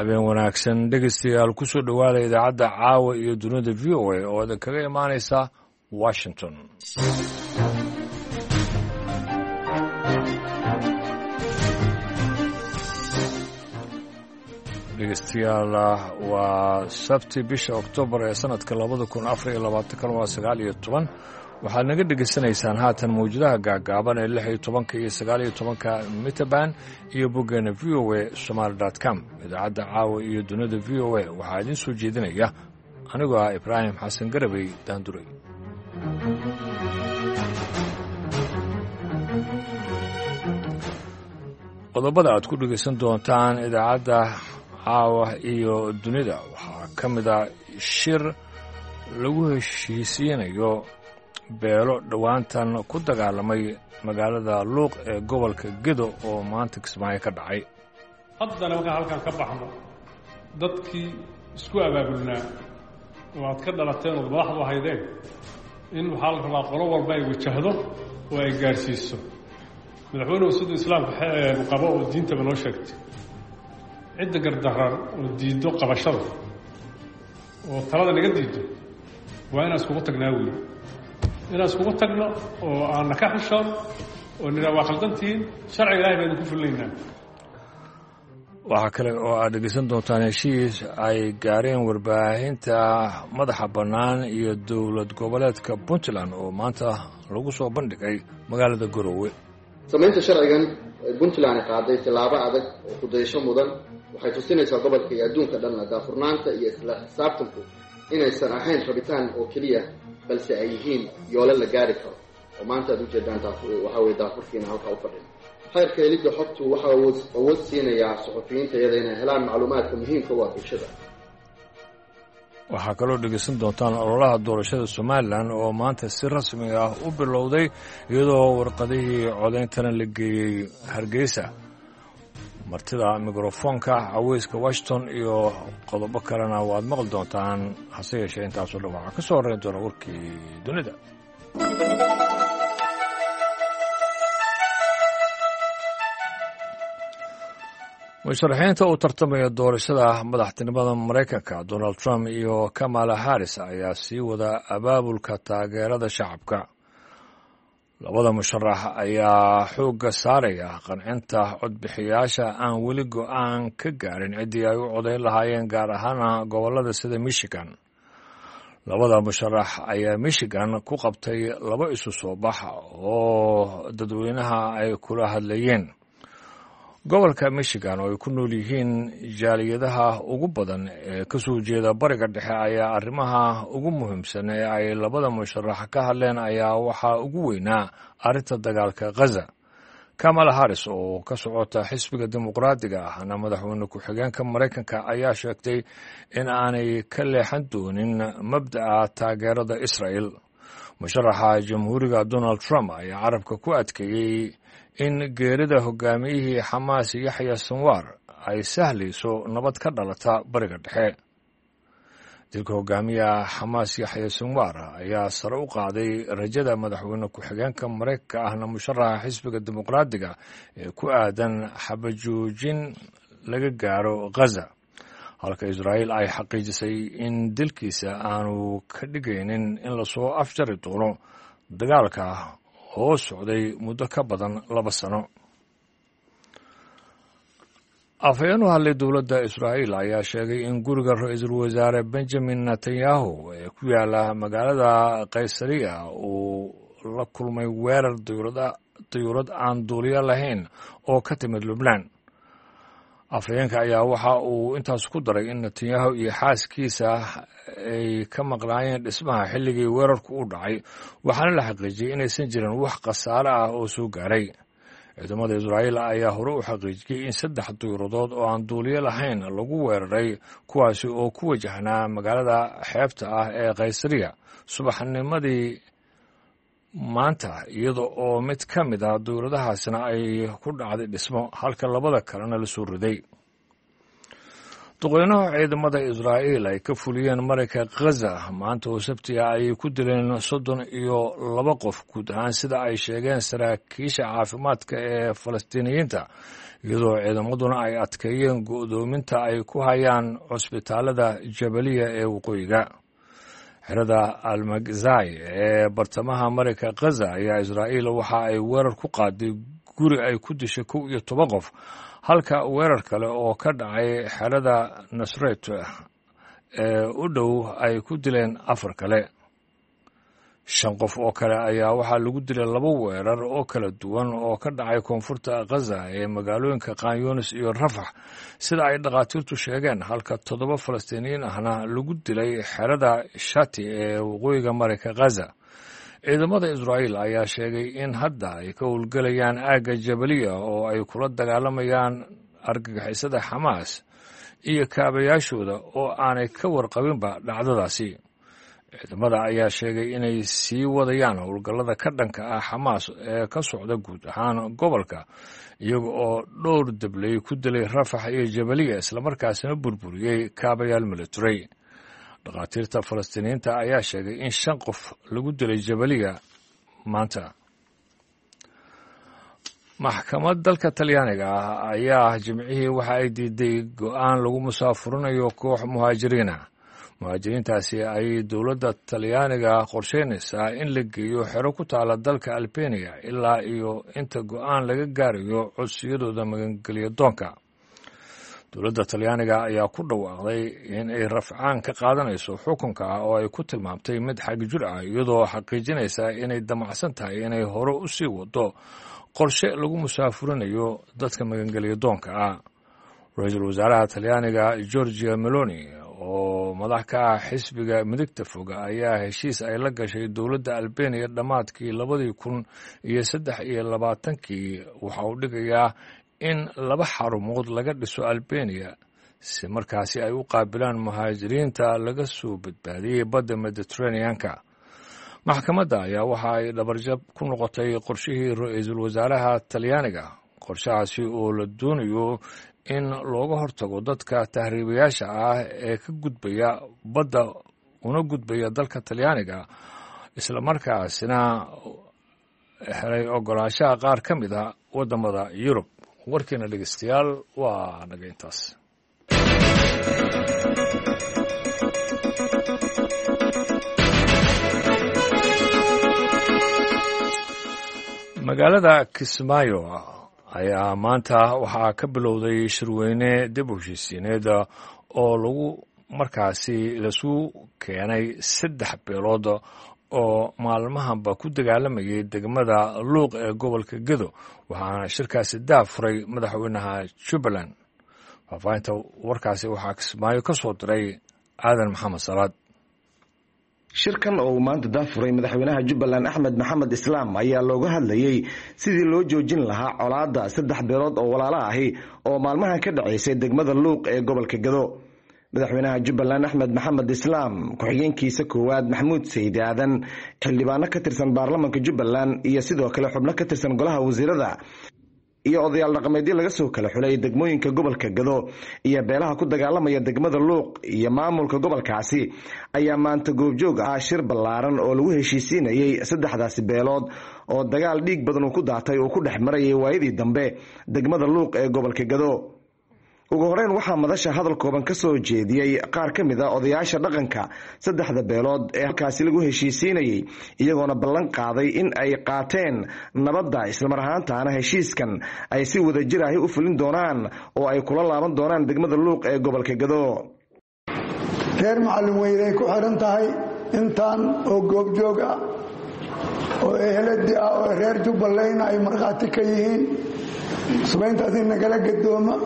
habeen wanaagsan dhegeystayaal ku soo dhowaada idaacadda caawa iyo dunida v o a oo idin kaga imaanaysa washington. dhegeystayaal waa sabti bisha oktoobar ee sanadka 2024 waa 19 waxaad naga dhegaysanaysaan haatan mawjadaha gaagaaban ee 16 iyo 19 mitaban iyo boggeena v o a somaly.com. idaacadda caawa iyo dunida v o a waxaa idiin soo jeedinaya anigoo ah ibraahim xasan garabey daanduray. qodobada aad ku dhegaysan doontaan idaacadda caawa iyo dunida waxaa ka mid a shir lagu heshiisiinayo beelo dhowaantan ku dagaalamay magaalada luuq ee gobolka gedo oo maanta kismaayo ka dhacay. haddana markaan halkan ka baxno dadkii isku abaabulnaa oo aad ka dhalateen ood madaxdu ahaydeen in waxaa la rabaa qolo walba ay wajahdo oo ay gaadhsiiso madaxweynuhu siduu islaamka qabo oo diintaba noo sheegtay cidda gardarar oo diiddo qabashada oo talada naga diiddo waa inaan iskugu tagnaa weyn inaan iskugu tagno oo aanna ka xishoon oo nidhaa waa khaldantihiin sharciga ilahay baan idinku fulinaynaa. waxaa kale oo aad dhegeysan doontaan heshiis ay gaareen warbaahinta madaxa bannaan iyo dowlad goboleedka puntland oo maanta lagu soo bandhigay magaalada garowe. samaynta sharcigan puntland ay qaaday tillaabo adag oo kudayasho mudan waxay tusinaysaa gobolka iyo adduunka dhanna daafurnaanta iyo isla xisaabtanku inaysan ahayn rabitaan oo keliya balse ay yihiin yoole la gaari karo oo maanta aad ujeedaan waxaa weye daafurkiina halkaa u fadhin. xeerka helidda xogtu waxaa awood siinayaa suxufiyiinta iyada inay helaan macluumaadka muhiimka u ah bulshada. waxaa kaloo dhegeysan doontaan ololaha doorashada somalilan oo maanta si rasmi ah u bilowday iyadoo warqadihii codayntana la geeyey hargeysa. martida mikrofoonka caweyska washington iyo qodobo kalena waad maqli doontaan hase yeeshee intaasoo dhan waxaa ka soo horreyn doona warkii dunida. musharaxiinta u tartamaya doorashada madaxtinimada maraykanka donald trump iyo kamala harris ayaa sii wada abaabulka taageerada shacabka. labada musharax ayaa xoogga saaraya qancinta codbixiyaasha aan weli go'aan ka gaarin ciddii ay u codayn lahaayeen gaar ahaana gobollada sida michigan. labada musharax ayaa michigan ku qabtay laba isu soo bax oo dadweynaha ay kula hadlayeen. gobolka michigan oo ay ku nool yihiin jaaliyadaha ugu badan ee ka soo jeeda bariga dhexe ayaa arrimaha ugu muhiimsan ee ay labada musharax ka hadleen ayaa waxaa ugu weynaa arrinta dagaalka ghaza. kamala harris oo ka socota xisbiga dimuqraadiga ahna madaxweyne ku-xigeenka maraykanka ayaa sheegtay in aanay ka leexan doonin mabda'a taageerada israa'el. musharaxa jamhuuriga donald trump ayaa carabka ku adkeeyey in geerida hogaamiyihii xamaas yaxya sinwar ay sahlayso nabad ka dhalata bariga dhexe. dilka hogaamiyaha xamaas yaxya sinwar ayaa sare u qaaday rajada madaxweyne ku-xigeenka maraykanka ahna musharaxa xisbiga dimuqraadiga ee ku aadan xabajoojin laga gaaro ghaza, halka israa'iil ay xaqiijisay in dilkiisa aanu ka dhigaynin in lasoo afjari doono dagaalka oo socday muddo ka badan 2 sano. afhayeen u hadlay dowladda israa'iil ayaa sheegay in guriga ra-iisul wasaare benjamin netanyahu ee ku yaala magaalada kaysariya uu la kulmay weerar dayuurad aan duuliyo lahayn oo ka timid lubnaan. afhayeenka ayaa waxa uu intaas ku daray in netanyahu iyo xaaskiisa ay ka maqnaayeen dhismaha xilligii weerarku u dhacay, waxaana la xaqiijiyey inaysan jirin wax khasaare ah oo soo gaaray. ciidamada israa'iil ayaa hore u xaqiijiyey in 3 dayuuradood oo aan duuliyo lahayn lagu weeraray kuwaasi oo ku wajahnaa magaalada xeebta ah ee kaysariya subaxnimadii maanta, iyada oo mid ka mid ah dayuuradahaasna ay ku dhacday dhismo halka labada kalena la soo riday. duqeynaha ciidamada Israa'iil ay ka fuliyeen marinka Gaza maanta oo Sabti ah ay ku dileen 32 qof guud ahaan sida ay sheegeen saraakiisha caafimaadka ee Falastiiniyiinta iyadoo ciidamaduna ay adkeeyeen go'doominta ay ku hayaan cusbitaalada Jabaliya ee waqooyiga xerada Al-Magzai ee bartamaha marinka Gaza ayaa Israa'iil waxa ay weerar ku qaaday guri ay ku dishay 12 qof halka weerar kale oo ka dhacay xerada Nasret ee u dhow ay ku dileen 4 kale 5 qof oo kale ayaa waxaa lagu dilay 2 weerar oo kala duwan oo ka dhacay koonfurta Gaza ee magaalooyinka Khan Yunis iyo Rafah sida ay dhaqaatiirtu sheegeen halka 7 Falastiiniyiin ahna lagu dilay xerada Shati ee waqooyiga marinka Gaza ciidamada Israa'iil ayaa sheegay in hadda ay ka howlgalayaan aagga Jabaliya oo ay kula dagaalamayaan argagixisada Xamaas iyo kaabayaashooda oo aanay ka warqabinba dhacdadaasi ciidamada ayaa sheegay inay sii wadayaan howlgallada ka dhanka ah Xamaas ee ka socda guud ahaan gobolka iyaga oo dhowr dablay ku dilay Rafah iyo Jabaliya isla markaasina burburiyay kaabayaal military dhaqaatiirta Falastiiniyiinta ayaa sheegay in 5 qof lagu dilay Jabaliya maanta maxkamad dalka Talyaaniga ah ayaa jimcihii waxa ay diiday go'aan lagu musaafurinayo koox muhaajiriintaasi ay dowladda Talyaaniga qorsheynaysaa in la geeyo xero ku taala dalka Albania ilaa iyo inta go'aan laga gaarayo codsiyadooda magangelyo doonka dowladda Talyaaniga ayaa ku dhawaaqday in ay rafcaan ka qaadanayso xukunka oo ay ku tilmaamtay mid xagjir ah iyadoo xaqiijinaysa inay damacsan tahay inay hore u sii wado qorshe lagu musaafurinayo dadka magangelyo doonka ah ra'iisul wasaaraha Talyaaniga Giorgia Meloni oo madax ka ah xisbiga midigta fog ayaa heshiis ay la gashay dowladda Albania dhamaadkii 2023 waxa uu dhigayaa in 2 xarumood laga dhiso Albania si markaasi ay u qaabilaan muhaajiriinta laga soo badbaadiyay badda Mediterranean-ka maxkamadda ayaa waxa ay dhabarjab ku noqotay qorshihii ra'iisul wasaaraha Talyaaniga qorshahaasi oo la doonayo in looga hortago dadka tahriibayaasha ah ee ka gudbaya badda una gudbaya dalka Talyaaniga isla markaasina helay ogolaanshaha qaar ka mid ah wadamada Yurub warkiina dhegeystayaal waa naga intaas magaalada Kismaayo ayaa maanta waxaa ka bilowday shirweyne dib u heshiisiineed oo lagu markaasi lasu keenay 3 beelood oo maalmahanba ku dagaalamayay degmada Luuq ee gobolka Gedo waxaana shirkaasi daafuray madaxweynaha Jubbaland faafaynta warkaasi waxaa Kismaayo ka soo diray Aadan Maxamed Salaad shirkan oo maanta daafuray madaxweynaha Jubbaland Axmed Maxamed Islaam ayaa looga hadlayay sidii loo joojin lahaa colaadda 3 beelood oo walaalo ahi oo maalmahan ka dhaceysay degmada Luuq ee gobolka Gedo madaxweynaha Jubbaland Axmed Maxamed Islaam ku-xigeenkiisa koowaad Maxamuud Sayid Aadan xildhibaano ka tirsan baarlamaanka Jubbaland iyo sidoo kale xubno ka tirsan golaha wasiirada iyo odayaal dhaqameedyo laga soo kala xulay degmooyinka gobolka Gedo iyo beelaha ku dagaalamaya degmada Luuq iyo maamulka gobolkaasi ayaa maanta goobjoog ah shir ballaaran oo lagu heshiisiinayay 3daasi beelood oo dagaal dhiig badan ku daatay oo ku dhex marayay waayadii dambe degmada Luuq ee gobolka Gedo ugu horeyn waxaa madasha hadal kooban ka soo jeediyay qaar ka mid ah odayaasha dhaqanka 3 beelood ee halkaasi lagu heshiisiinayay iyagoona ballan qaaday in ay qaateen nabadda isla mar ahaantaana heshiiskan ay si wadajir ah u fulin doonaan oo ay kula laaban doonaan degmada Luuq ee gobolka Gedo reer macallin weynay ku xiran tahay intaan oo goobjoog ah oo eheladi ah oo reer Jubbaland ay marqaati ka yihiin subayntaasi nagala gadooma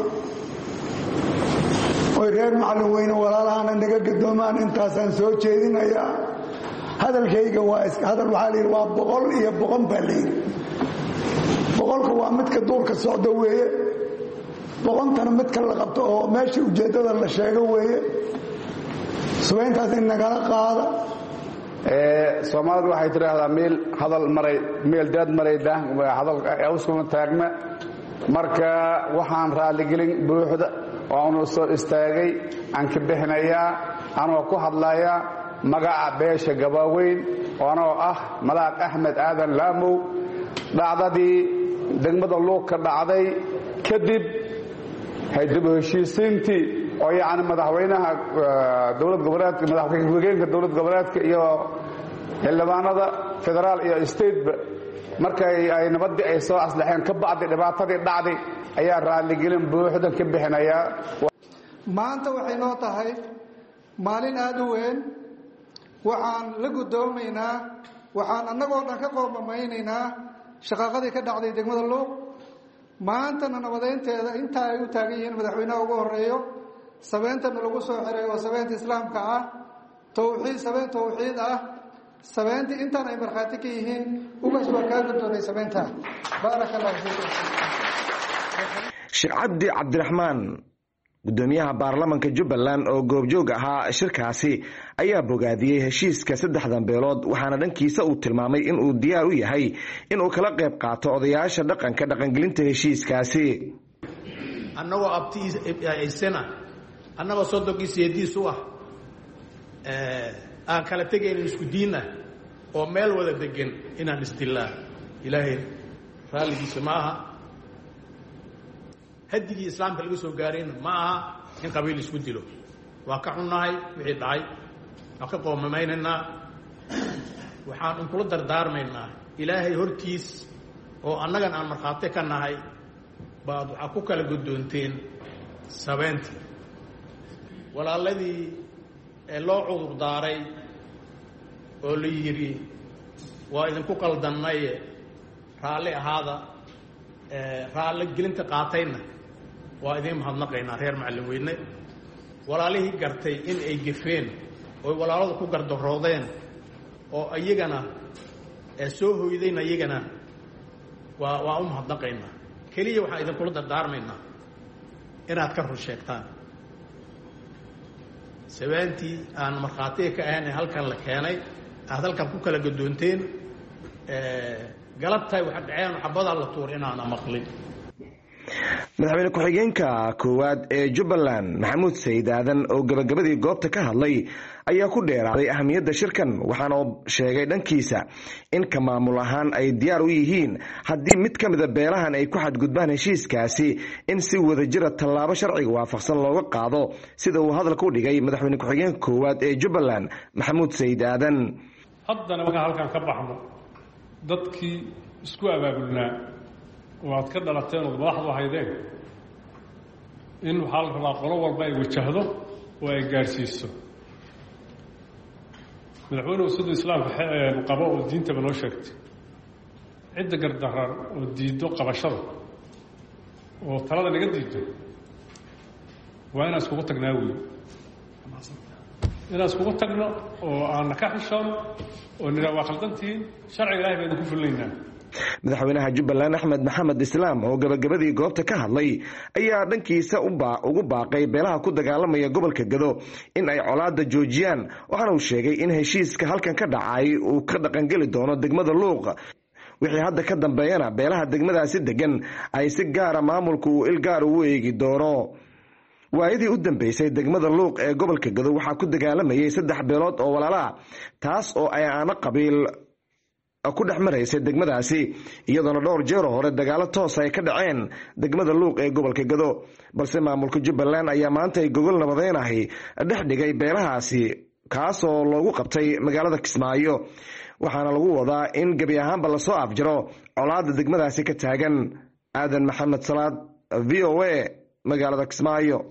oo reer macallin weyne walaalahana naga gadoomaan intaasaan soo jeedinayaa hadalkayga waa hadal waxaa layidhi waa 100 iyo 100 baa layidhi 100ka waa midka duurka socda weeye 100tana midka la qabto oo meeshii ujeeddada la sheego weeye subayntaas in nagala qaada Soomaalidu waxay tiraahdaa meel daad marayda hadal awskuma taagma marka waxaan raali gelin buuxda oonu soo istaagay aan ka bixinayaa anoo ku hadlaya magaca beesha Gabaweyn oo ah Malaaq Axmed Aadan Laamow dhacdadii degmada Luuq ka dhacday kadib dib u heshiisiintii oo yaani madaxweynaha dowlad goboleedka madaxweynaha dowlad goboleedka iyo xildhibaanada federaal iyo state markay ay nabadii ay soo aslaxeen ka bacdi dhibaatadii dhacday ayaa raali gelin buuxda ka bixinaya maanta waxay noo tahay maalin aad u weyn waxaan la gudoomaynaa waxaan annagoo dhan ka qoomameynaynaa shaqaaqadii ka dhacday degmada Luuq maantana nabadeynteeda inta ay u taagan yihiin madaxweynaha ugu horeeyo sabeentana lagu soo xiray oo sabeenta islaamka ah tawxiid ah sabeenta intaan ay markhaati ka yihiin uga soo kaaguddoonay sabeenta barakallahu fiikum Sheekh Cabdi Cabdiraxmaan gudoomiyaha baarlamaanka Jubbaland oo goobjoog ahaa shirkaasi ayaa bogaadiyay heshiiska saddexdan beelood waxaana dhankiisa uu tilmaamay in uu diyaar u yahay in uu kala qayb qaato odayaasha dhaqanka dhaqangelinta heshiiskaasi annagoo abtiisana annagoo sodogiisiyadiisu ah aan kala tegaynin isku diinna oo meel wada degan inaan isdilaa ilaahay raalligiisa ma aha hadigii islaamka laga soo gaarayna ma aha in qabiil isku dilo waa ka xunnahay wixii dhacay waa ka qoomamaynanaa waxaan kula dardaarmaynaa ilaahay hortiis oo annagan aan markhaati ka nahay baad waxaa ku kala guddoonteen sabeenta walaaladii loo cudur daaray oo la yidhi waa idinku qaldannaye raalli ahaada raalli gelinta qaatayna waa idiin mahadnaqaynaa reer macallin weyne walaalihii gartay in ay gefeen oo walaaladu ku gardaroodeen oo iyagana soo hoydayna iyagana waa u mahadnaqaynaa keliya waxaan idinkula dardaarmaynaa inaad ka run sheegtaan sabeentii aan markhaatiga ka ahayn ee halkan la keenay aad halkan ku kala gadoonteen galabtaay waxa dhaceen xabada la tuur inaana maqlin madaxweyne ku-xigeenka koowaad ee Jubbaland Maxamuud Sayid Aadan oo gabagabadii goobta ka hadlay ayaa ku dheeraaday ahamiyadda shirkan waxaana uu sheegay dhankiisa in ka maamul ahaan ay diyaar u yihiin haddii mid ka mid a beelahan ay ku xadgudbaan heshiiskaasi in si wadajira tallaabo sharciga waafaqsan looga qaado sida uu hadalka u dhigay madaxweyne ku-xigeenka koowaad ee Jubbaland Maxamuud Sayid Aadan haddana markaan halkan ka baxno dadkii isku abaabulnaa oo aad ka dhalateen oo madaxdu haydeen in waxaa la rabaa qolo walba ay wajahdo oo ay gaarsiiso madaxweynuhu siduu islaamka qabo oo diintaba noo sheegtay cidda gardarar oo diiddo qabashada oo talada naga diiddo waa inaan iskugu tagnaa wey inaan iskugu tagno oo aanna ka xishoono oo nidhaa waa khaldantihiin sharciga ilahay baynu ku fulinaynaa madaxweynaha Jubbaland Axmed Maxamed Islaam oo gabagabadii goobta ka hadlay ayaa dhankiisa ugu baaqay beelaha ku dagaalamaya gobolka Gado in ay colaada joojiyaan waxaana uu sheegay in heshiiska halkan ka dhacay uu ka dhaqangeli doono degmada Luuq wixii hadda ka dambeeyana beelaha degmadaasi degan ay si gaar ah maamulku uu ilgaar ugu eegi doono waayadii u dambeysay degmada Luuq ee gobolka Gado waxaa ku dagaalamayay 3 beelood oo walaala taas oo ay aana qabiil ku dhex maraysay degmadaasi iyadoona dhowr jeer hore dagaalo toos ay ka dhaceen degmada Luuq ee gobolka Gado balse maamulka Jubbaland ayaa maanta ay gogol nabadeenahay dhex dhigay beelahaasi kaas oo loogu qabtay magaalada Kismaayo waxaana lagu wadaa in gabi ahaanba la soo afjaro colaada degmadaasi ka taagan Aadan Maxamed Salaad VOA magaalada Kismaayo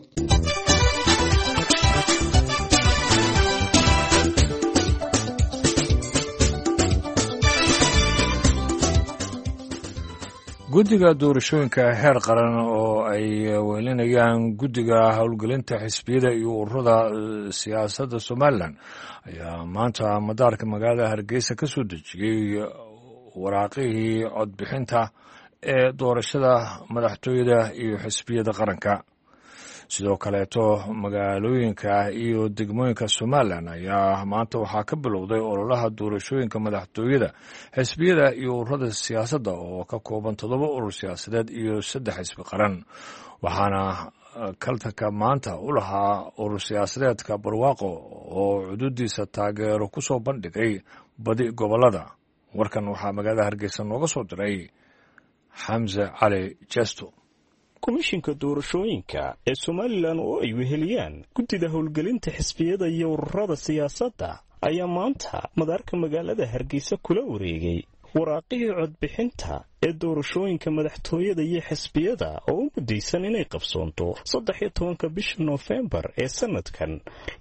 guddiga doorashooyinka heer qaran oo ay weelinayaan guddiga howlgelinta xisbiyada iyo ururada siyaasadda Somaliland ayaa maanta madaarka magaalada Hargeysa ka soo dejiyay waraaqihii codbixinta ee doorashada madaxtooyada iyo xisbiyada qaranka sidoo kaleeto magaalooyinka iyo degmooyinka Somaliland ayaa maanta waxaa ka bilowday ololaha doorashooyinka madaxtooyada xisbiyada iyo ururada siyaasadda oo ka kooban 7 urur siyaasadeed iyo 3 xisbi qaran waxaana kaltanka maanta u lahaa urur siyaasadeedka barwaaqo oo cududiisa taageero ku soo bandhigay badi gobollada. warkan waxaa magaalada hargeysa nooga soo diray xamse cali jesto. komishinka doorashooyinka ee somalilan oo ay weheliyaan guddida howlgelinta xisbiyada iyo ururada siyaasadda ayaa maanta madaarka magaalada hargeysa kula wareegay waraaqihii codbixinta ee doorashooyinka madaxtooyada iyo xisbiyada oo u mudaysan inay qabsoonto 13 bisha Noofembar ee sanadkan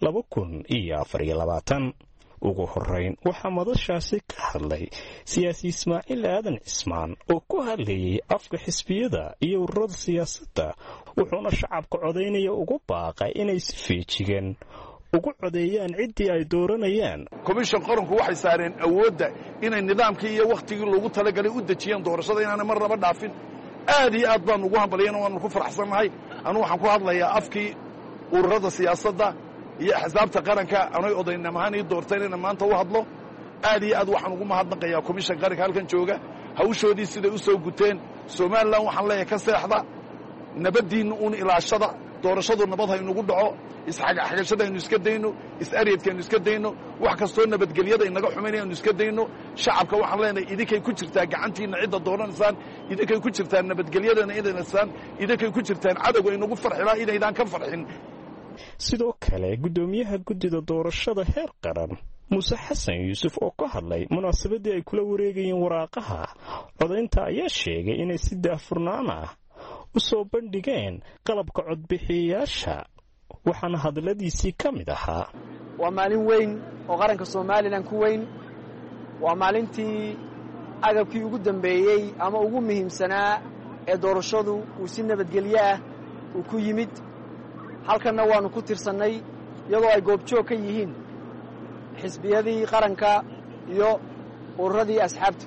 2024. ugu horeyn waxaa madashaasi ka hadlay siyaasi Ismaaciil Aadan Cismaan oo ku hadlayay afka xisbiyada iyo ururada siyaasadda, wuxuuna shacabka codeynaya ugu baaqay inay si feejigan ugu codeeyaan ciddii ay dooranayaan. komishan qaranku waxay saareen awoodda inay nidaamkii iyo wakhtigii loogu talagalay u dejiyaan doorashada inaanay mar naba dhaafin. aad iyo aad baan ugu hambaliyayna waanu ku faraxsannahay. anu waxaan ku hadlayaa afkii ururada siyaasadda iyo axsaabta qaranka anay odaynamahaan ii doorteen inaan maanta u hadlo. aad iyo aad waxaan ugu mahadnaqayaa komishan qaranka halkan jooga hawshoodii siday u soo guteen. somalilan waxaan leeyahay ka seexda, nabaddiinna uun ilaashada, doorashadu nabad haynugu dhaco, isxagashada aynu iska dayno, is-aryadka aynu iska dayno, wax kastoo nabadgelyada inaga xumaynaya aynu iska dayno. shacabka waxaan leenahay idinkay ku jirtaa gacantiinna cidda dooranaysaan, idinkay ku jirtaan nabadgelyadana inaysaan, idinkay ku jirtaan cadowga inagu farxilaa inaydaan ka farxin. sidoo kale guddoomiyaha guddida doorashada heer qaran Muuse Xasan Yuusuf oo ka hadlay munaasabadii ay kula wareegayeen waraaqaha codaynta ayaa sheegay inay si daahfurnaan ah u soo bandhigeen qalabka codbixiyayaasha, waxaana hadaladiisii ka mid ahaa: waa maalin weyn oo qaranka Soomaaliland ku weyn. waa maalintii agabkii ugu dambeeyey ama ugu muhiimsanaa ee doorashadu uu si nabadgelyo ah uu ku yimid. halkanna waanu ku tirsannay iyadoo ay goobjoog ka yihiin xisbiyadii qaranka iyo ururadii asxaabta.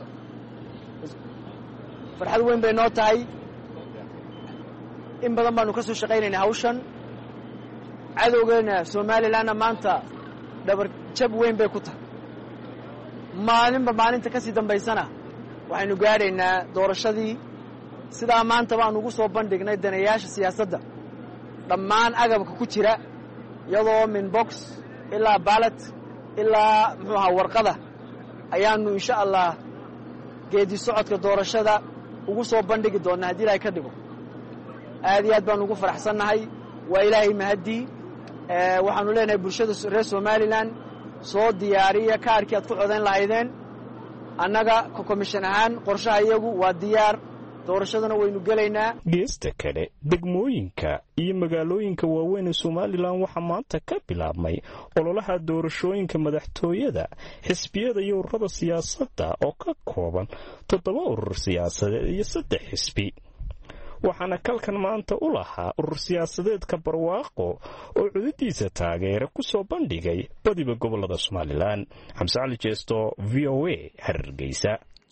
farxad weyn bay noo tahay. in badan baanu ka soo shaqaynaynaa hawshan. cadowgeena Somalilandna maanta dhabar jab weyn bay ku tahay. maalinba maalinta ka sii dambaysana waxaynu gaadhaynaa doorashadii. sidaa maanta baan ugu soo bandhignay danayaasha siyaasadda dhammaan agabka ku jira, iyadoo min box ilaa ballot ilaa muxuu ahaa warqada ayaannu insha allah geedi socodka doorashada ugu soo bandhigi doonnaa haddii ilaahay ka dhigo. aad iyo aad baan ugu faraxsannahay. waa ilaahay mahaddii. waxaannu leenahay bulshada reer Somaliland soo diyaariya kaarkii aad ku codayn lahaydeen. annaga komishan ahaan qorshaha iyagu waa diyaar. doorashadana waynu gelaynaa. geesta kale degmooyinka iyo magaalooyinka waaweyn ee Somaliland waxaa maanta ka bilaabmay ololaha doorashooyinka madaxtooyada, xisbiyada iyo ururada siyaasadda oo ka kooban 7 urur siyaasadeed iyo 3 xisbi. waxaana kalkan maanta u lahaa urur siyaasadeedka barwaaqo oo cududiisa taageero ku soo bandhigay badiba gobollada Somaliland. xamse cali jeesto, VOA, Hargeysa.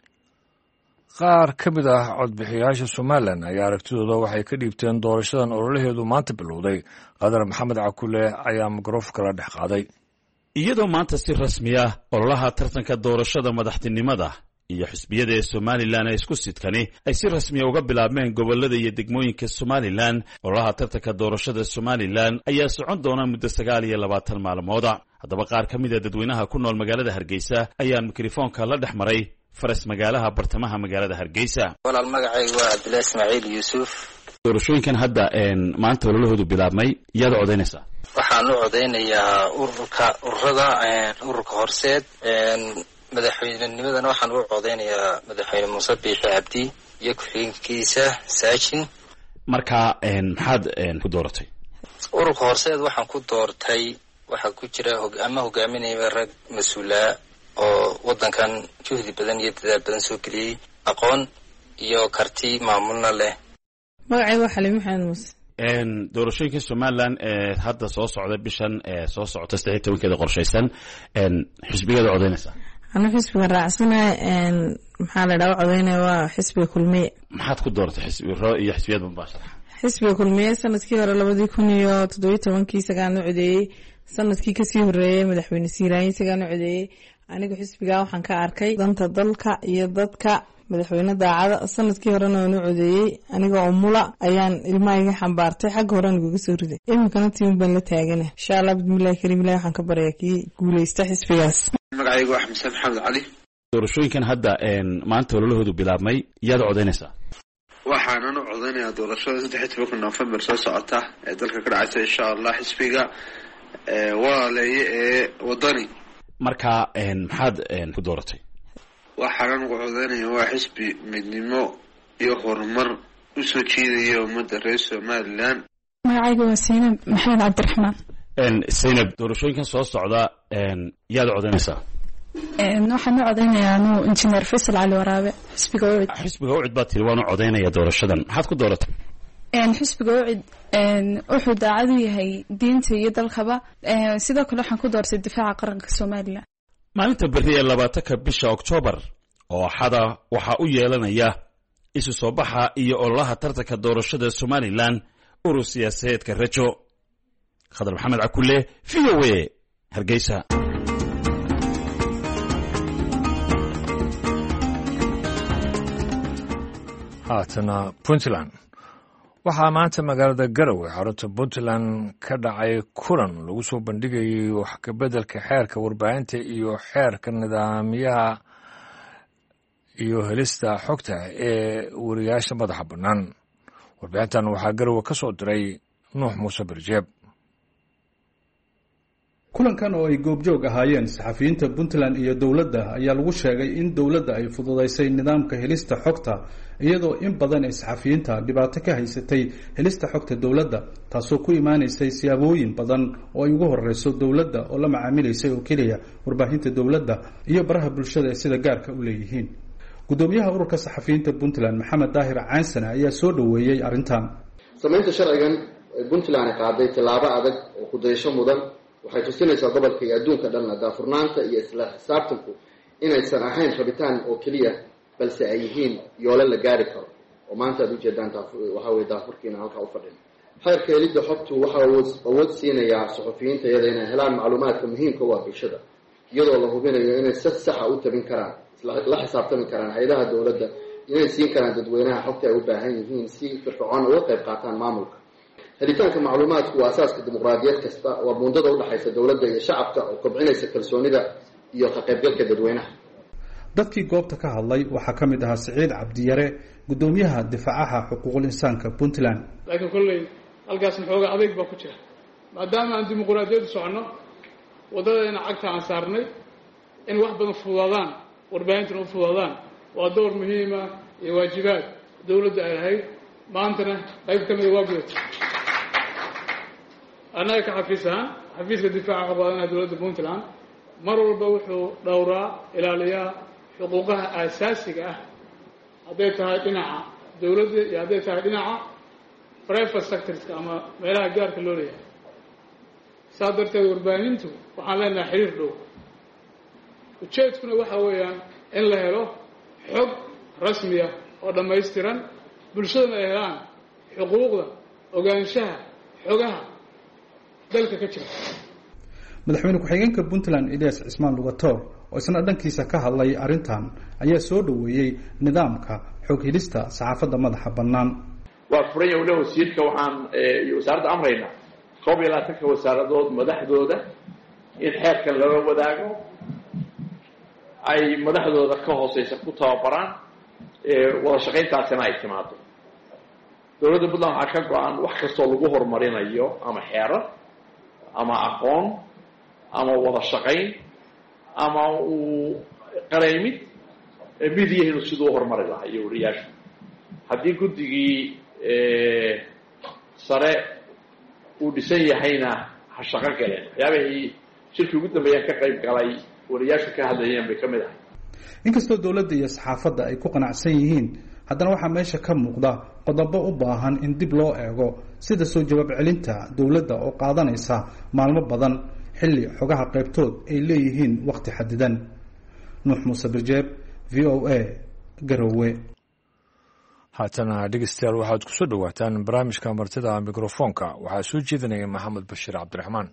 qaar ka mid ah codbixiyaasha Somalilan ayaa aragtidooda waxay ka dhiibteen doorashadan ololaheedu maanta bilowday. qadar maxamed cakule ayaa mikrofoonka la dhex qaaday. iyadoo maanta si rasmi ah ololaha tartanka doorashada madaxtinimada iyo xisbiyada ee Somaliland ay isku sidkani ay si rasmi ah uga bilaabmeen gobollada iyo degmooyinka Somaliland. ololaha tartanka doorashada Somaliland ayaa socon doona muddo 29 maalmood. haddaba qaar ka mid ah dadweynaha ku nool magaalada Hargeysa ayaa mikrofoonka la dhex maray faras magaalaha bartamaha magaalada Hargeysa. walaal magacaygu waa Abdullahi Ismaaciil Yuusuf. doorashooyinkan hadda maanta ololahoodu bilaabmay, iyada codeynaysaa? waxaan u codeynayaa ururka horseed. madaxweynenimadana waxaan u codeynayaa madaxweyne Muuse Biixi Cabdi iyo ku-xigeenkiisa Saajin. marka maxaad ku dooratay? ururka horseed waxaan ku doortay waxaa ku jira ama hogaaminaya rag mas-uulaa oo waddankan juhdi badan iyo dadaal badan soo geliyey, aqoon iyo karti maamulna leh. magacaygu waa Xaliimo Maxamed Muuse. doorashooyinka Somaliland ee hadda soo socda bishan soo socota 13keeda qorshaysan, xisbigada codeynaysaa? ana xisbiga raacsanahay. maxaa la dhaw codeynaya waa xisbiga kulmiye. maxaad ku dooratay xisbiga iyo xisbiyada mubaashara? xisbiga kulmiye sanadkii hore 2017 isagaan u codeeyey. sanadkii kasii horeeyay madaxweyne Siiraayin isagaan u codeeyey. anigu xisbiga waxaan ka arkay danta dalka iyo dadka madaxweyne daacada sanadkii horena waan u codeeyey anigoo umula ayaan ilmaha iga xambaartay xagga horena igaga soo riday iminkana tiim baan la taagana insha allah bismillahi kariim ilahi waxaan ka baryaa kii guuleysta xisbigaas magacaygu waa xamse maxamed cali doorashooyinkan hadda maanta ololahoodu bilaabmay yaad codaynaysaa waxaanan u codaynayaa doorashada 13 November soo socota ee dalka ka dhacaysa insha allah xisbiga walaaleeye ee wadani marka maxaad ku dooratay waxaanan ugu codaynayaa waa xisbi midnimo iyo horumar u soo jeedaya ummadda reer Somaliland magacaygu waa Saynab Maxamed Cabdiraxmaan Saynab doorashooyinkan soo socda yaad codaynaysaa waxaan u codaynayaa anuu injineer Faysal Cali Waraabe xisbiga ucid baad tiri waan u codaynaya doorashadan maxaad ku dooratay xisbiga ucid wuxuu daacad u yahay diinta iyo dalkaba sidoo kale waxaan ku doortay difaaca qaranka Soomaaliland maalinta berri ee 20 bisha Oktoobar oo xada waxa u yeelanaya isu soo baxa iyo ololaha tartanka doorashada Somaliland urur siyaasadeedka Rajo Khadar Maxamed Cakulle VOA Hargeysa haatana Puntland waxaa maanta magaalada Garowe xarunta Puntland ka dhacay kulan lagu soo bandhigayay wax ka beddelka xeerka warbaahinta iyo xeerka nidaamyaha iyo helista xogta ee wariyaasha madaxa bannaan warbaahintan waxaa Garowe ka soo diray Nuux Muuse Barjeeb kulankan oo ay goobjoog ahaayeen saxafiyiinta Puntland iyo dawladda ayaa lagu sheegay in dawladda ay fududeysay nidaamka helista xogta iyadoo in badan ay saxafiyiinta dhibaato ka haysatay helista xogta dawladda taasoo ku imaanaysay siyaabooyin badan oo ay ugu horeyso dawladda oo la macaamilaysay oo keliya warbaahinta dawladda iyo baraha bulshada ee sida gaarka u leeyihiin gudoomiyaha ururka saxafiyiinta Puntland Maxamed Daahir Caansana ayaa soo dhaweeyay arrintan samaynta sharcigan Puntland qaaday tilaabo adag oo ku daysho mudan waxay tusinaysaa gobolka iyo adduunka dhanna daafurnaanta iyo isla xisaabtanku inaysan ahayn rabitaan oo keliya balse ay yihiin yoolo la gaari karo oo maanta aad ujeedaan waxa weye daafurkiina halkaa u fadhina xeerka helidda xogtu waxa awood siinayaa suxufiyiinta iyada inay helaan macluumaadka muhiimka u ah bulshada iyadoo la hubinayo inay si saxa u tabin karaan la xisaabtami karaan hay'adaha dawladda inay siin karaan dadweynaha xogta ay u baahan yihiin si firfircoon uga qayb qaataan maamulka helitaanka macluumaadku waa asaaska dimuqraadiyad kasta waa buundada u dhaxaysa dawladda iyo shacabka oo kobcinaysa kalsoonida iyo ka qaybgalka dadweynaha dadkii goobta ka hadlay waxaa ka mid ahaa Siciid Cabdiyare gudoomiyaha difaacaha xuquuqul insaanka Puntland laakiin kullay halkaas xooga adeeg baa ku jira maadaama aan dimuqraadiyad socono wadadayna cagta aan saarnay in wax badan fududaadaan warbaahintan u fududaadaan waa door muhiim ah iyo waajibaad dawladda ay lahayd maantana qayb ka mid waa gudatay annaga ka xafiiska difaaca qabaadanaha dawladda Puntland mar walba wuxuu dhowraa ilaaliyaa xuquuqaha aasaasiga ah hadday tahay dhinaca dawladda iyo hadday tahay dhinaca private sectorska ama meelaha gaarka loo leeyahay saa darteed warbaahintu waxaan leenahay xiriir dhow ujeedkuna waxa weeyaan in la helo xog rasmi ah oo dhammaystiran bulshadana ay helaan xuquuqda ogaanshaha xogaha dalka ka jira madaxweyne ku-xigeenka Puntland Ilyas Cismaan Lugator oo isna dhankiisa ka hadlay arrintan ayaa soo dhaweeyay nidaamka xog helista saxaafadda madaxa bannaan waa furay oo wasiirka waxaan wasaaradda amrayna 12 wasaaradood madaxdooda in xeerkan laga wadaago ay madaxdooda ka hooseysa ku tababaraan wada shaqayntaasina ay timaado dawladda Puntland waxaa ka go'an wax kastoo lagu horumarinayo ama xeerar ama aqoon ama wada shaqayn ama uu qareemid midiyahaynu siduu horumari lahaa iyo wariyaashu haddii guddigii sare uu dhisan yahayna ha shaqo galeen waxyaabahii shirkii ugu dambeeyaan ka qayb galay wariyaashu ka hadlayeen bay ka mid ahay inkastoo dawladda iyo saxaafadda ay ku qanacsan yihiin haddana waxaa meesha ka muuqda qodobo u baahan in dib loo eego sida soo jawaab celinta dawladda oo qaadanaysa maalmo badan xilli xogaha qaybtood ay leeyihiin waqti xadidan Nuux Muuse Barjeeb VOA Garowe haatana dhegeystayaal waxaad ku soo dhawaataan barnaamijka martida mikrofoonka waxaa soo jeedinaya Maxamed Bashiir Cabdiraxmaan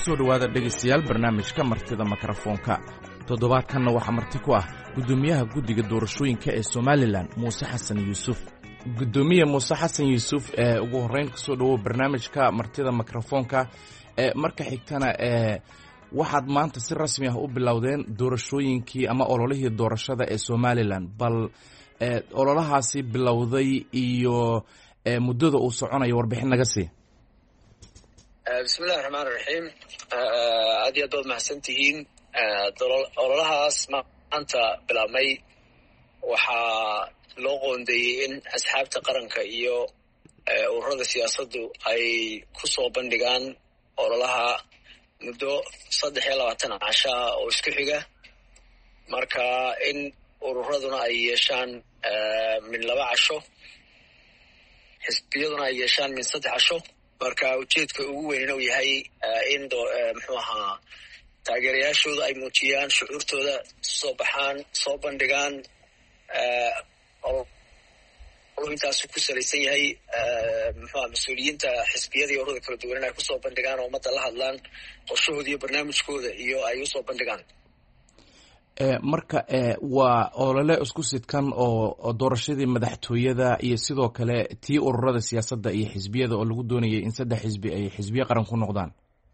soo dhowaada dhegaystayaal barnaamijka martida mikrofoonka. toddobaadkanna waxaa marti ku ah guddoomiyaha guddiga doorashooyinka ee somalilan muuse xasan yuusuf. guddoomiye muuse xasan yuusuf, ugu horreyn ku soo dhowow barnaamijka martida mikrofoonka. marka xigtana waxaad maanta si rasmi ah u bilowdeen doorashooyinkii ama ololihii doorashada ee somalilan. bal ololahaasi bilowday iyo muddada uu soconayo warbixin naga sii. bismillahi raxmaan raxiim. aad iyo aad baad mahadsan tihiin. ololahaas maanta bilaabmay waxaa loo qoondeeyey in asxaabta qaranka iyo ururada siyaasaddu ay ku soo bandhigaan ololaha muddo 23 casho ah oo isku xiga, marka in ururaduna ay yeeshaan min 2 casho, xisbiyaduna ay yeeshaan min 3 casho. marka ujeedka ugu weyn uu yahay in muxuu ahaa taageerayaashooda ay muujiyaan shucuurtooda, soo baxaan, soo bandhigaan. intaasu ku salaysan yahay muxuu aha mas-uuliyiinta xisbiyada iyo ururada kala duwan in ay kusoo bandhigaan oo ummadda la hadlaan qorshahooda iyo barnaamijkooda iyo ay usoo bandhigaan. marka waa olole isku sidkan oo doorashadii madaxtooyada iyo sidoo kale tii ururada siyaasadda iyo xisbiyada oo lagu doonayay in 3 xisbi ay xisbiye qaran ku noqdaan.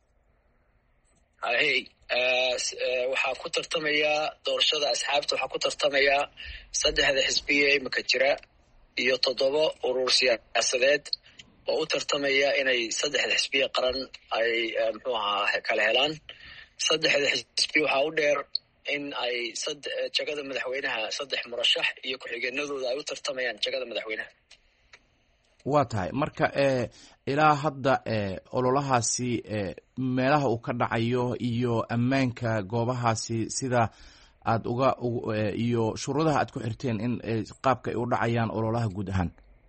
waxaa ku tartamaya doorashada asxaabta, waxaa ku tartamaya 3 xisbiye imika jira iyo 7 urur siyaasadeed oo u tartamaya inay 3 xisbiye qaran ay muxuu ahaa kala helaan. 3 xisbi waxaa u dheer in ay jagada madaxweynaha 3 murashax iyo ku-xigeenadooda ay u tartamayaan jagada madaxweynaha. waa tahay marka ilaa hadda ololahaasi meelaha uu ka dhacayo iyo ammaanka goobahaasi sida aad iyo shuruudaha aad ku xirteen in qaabka ay u dhacayaan ololaha guud ahaan.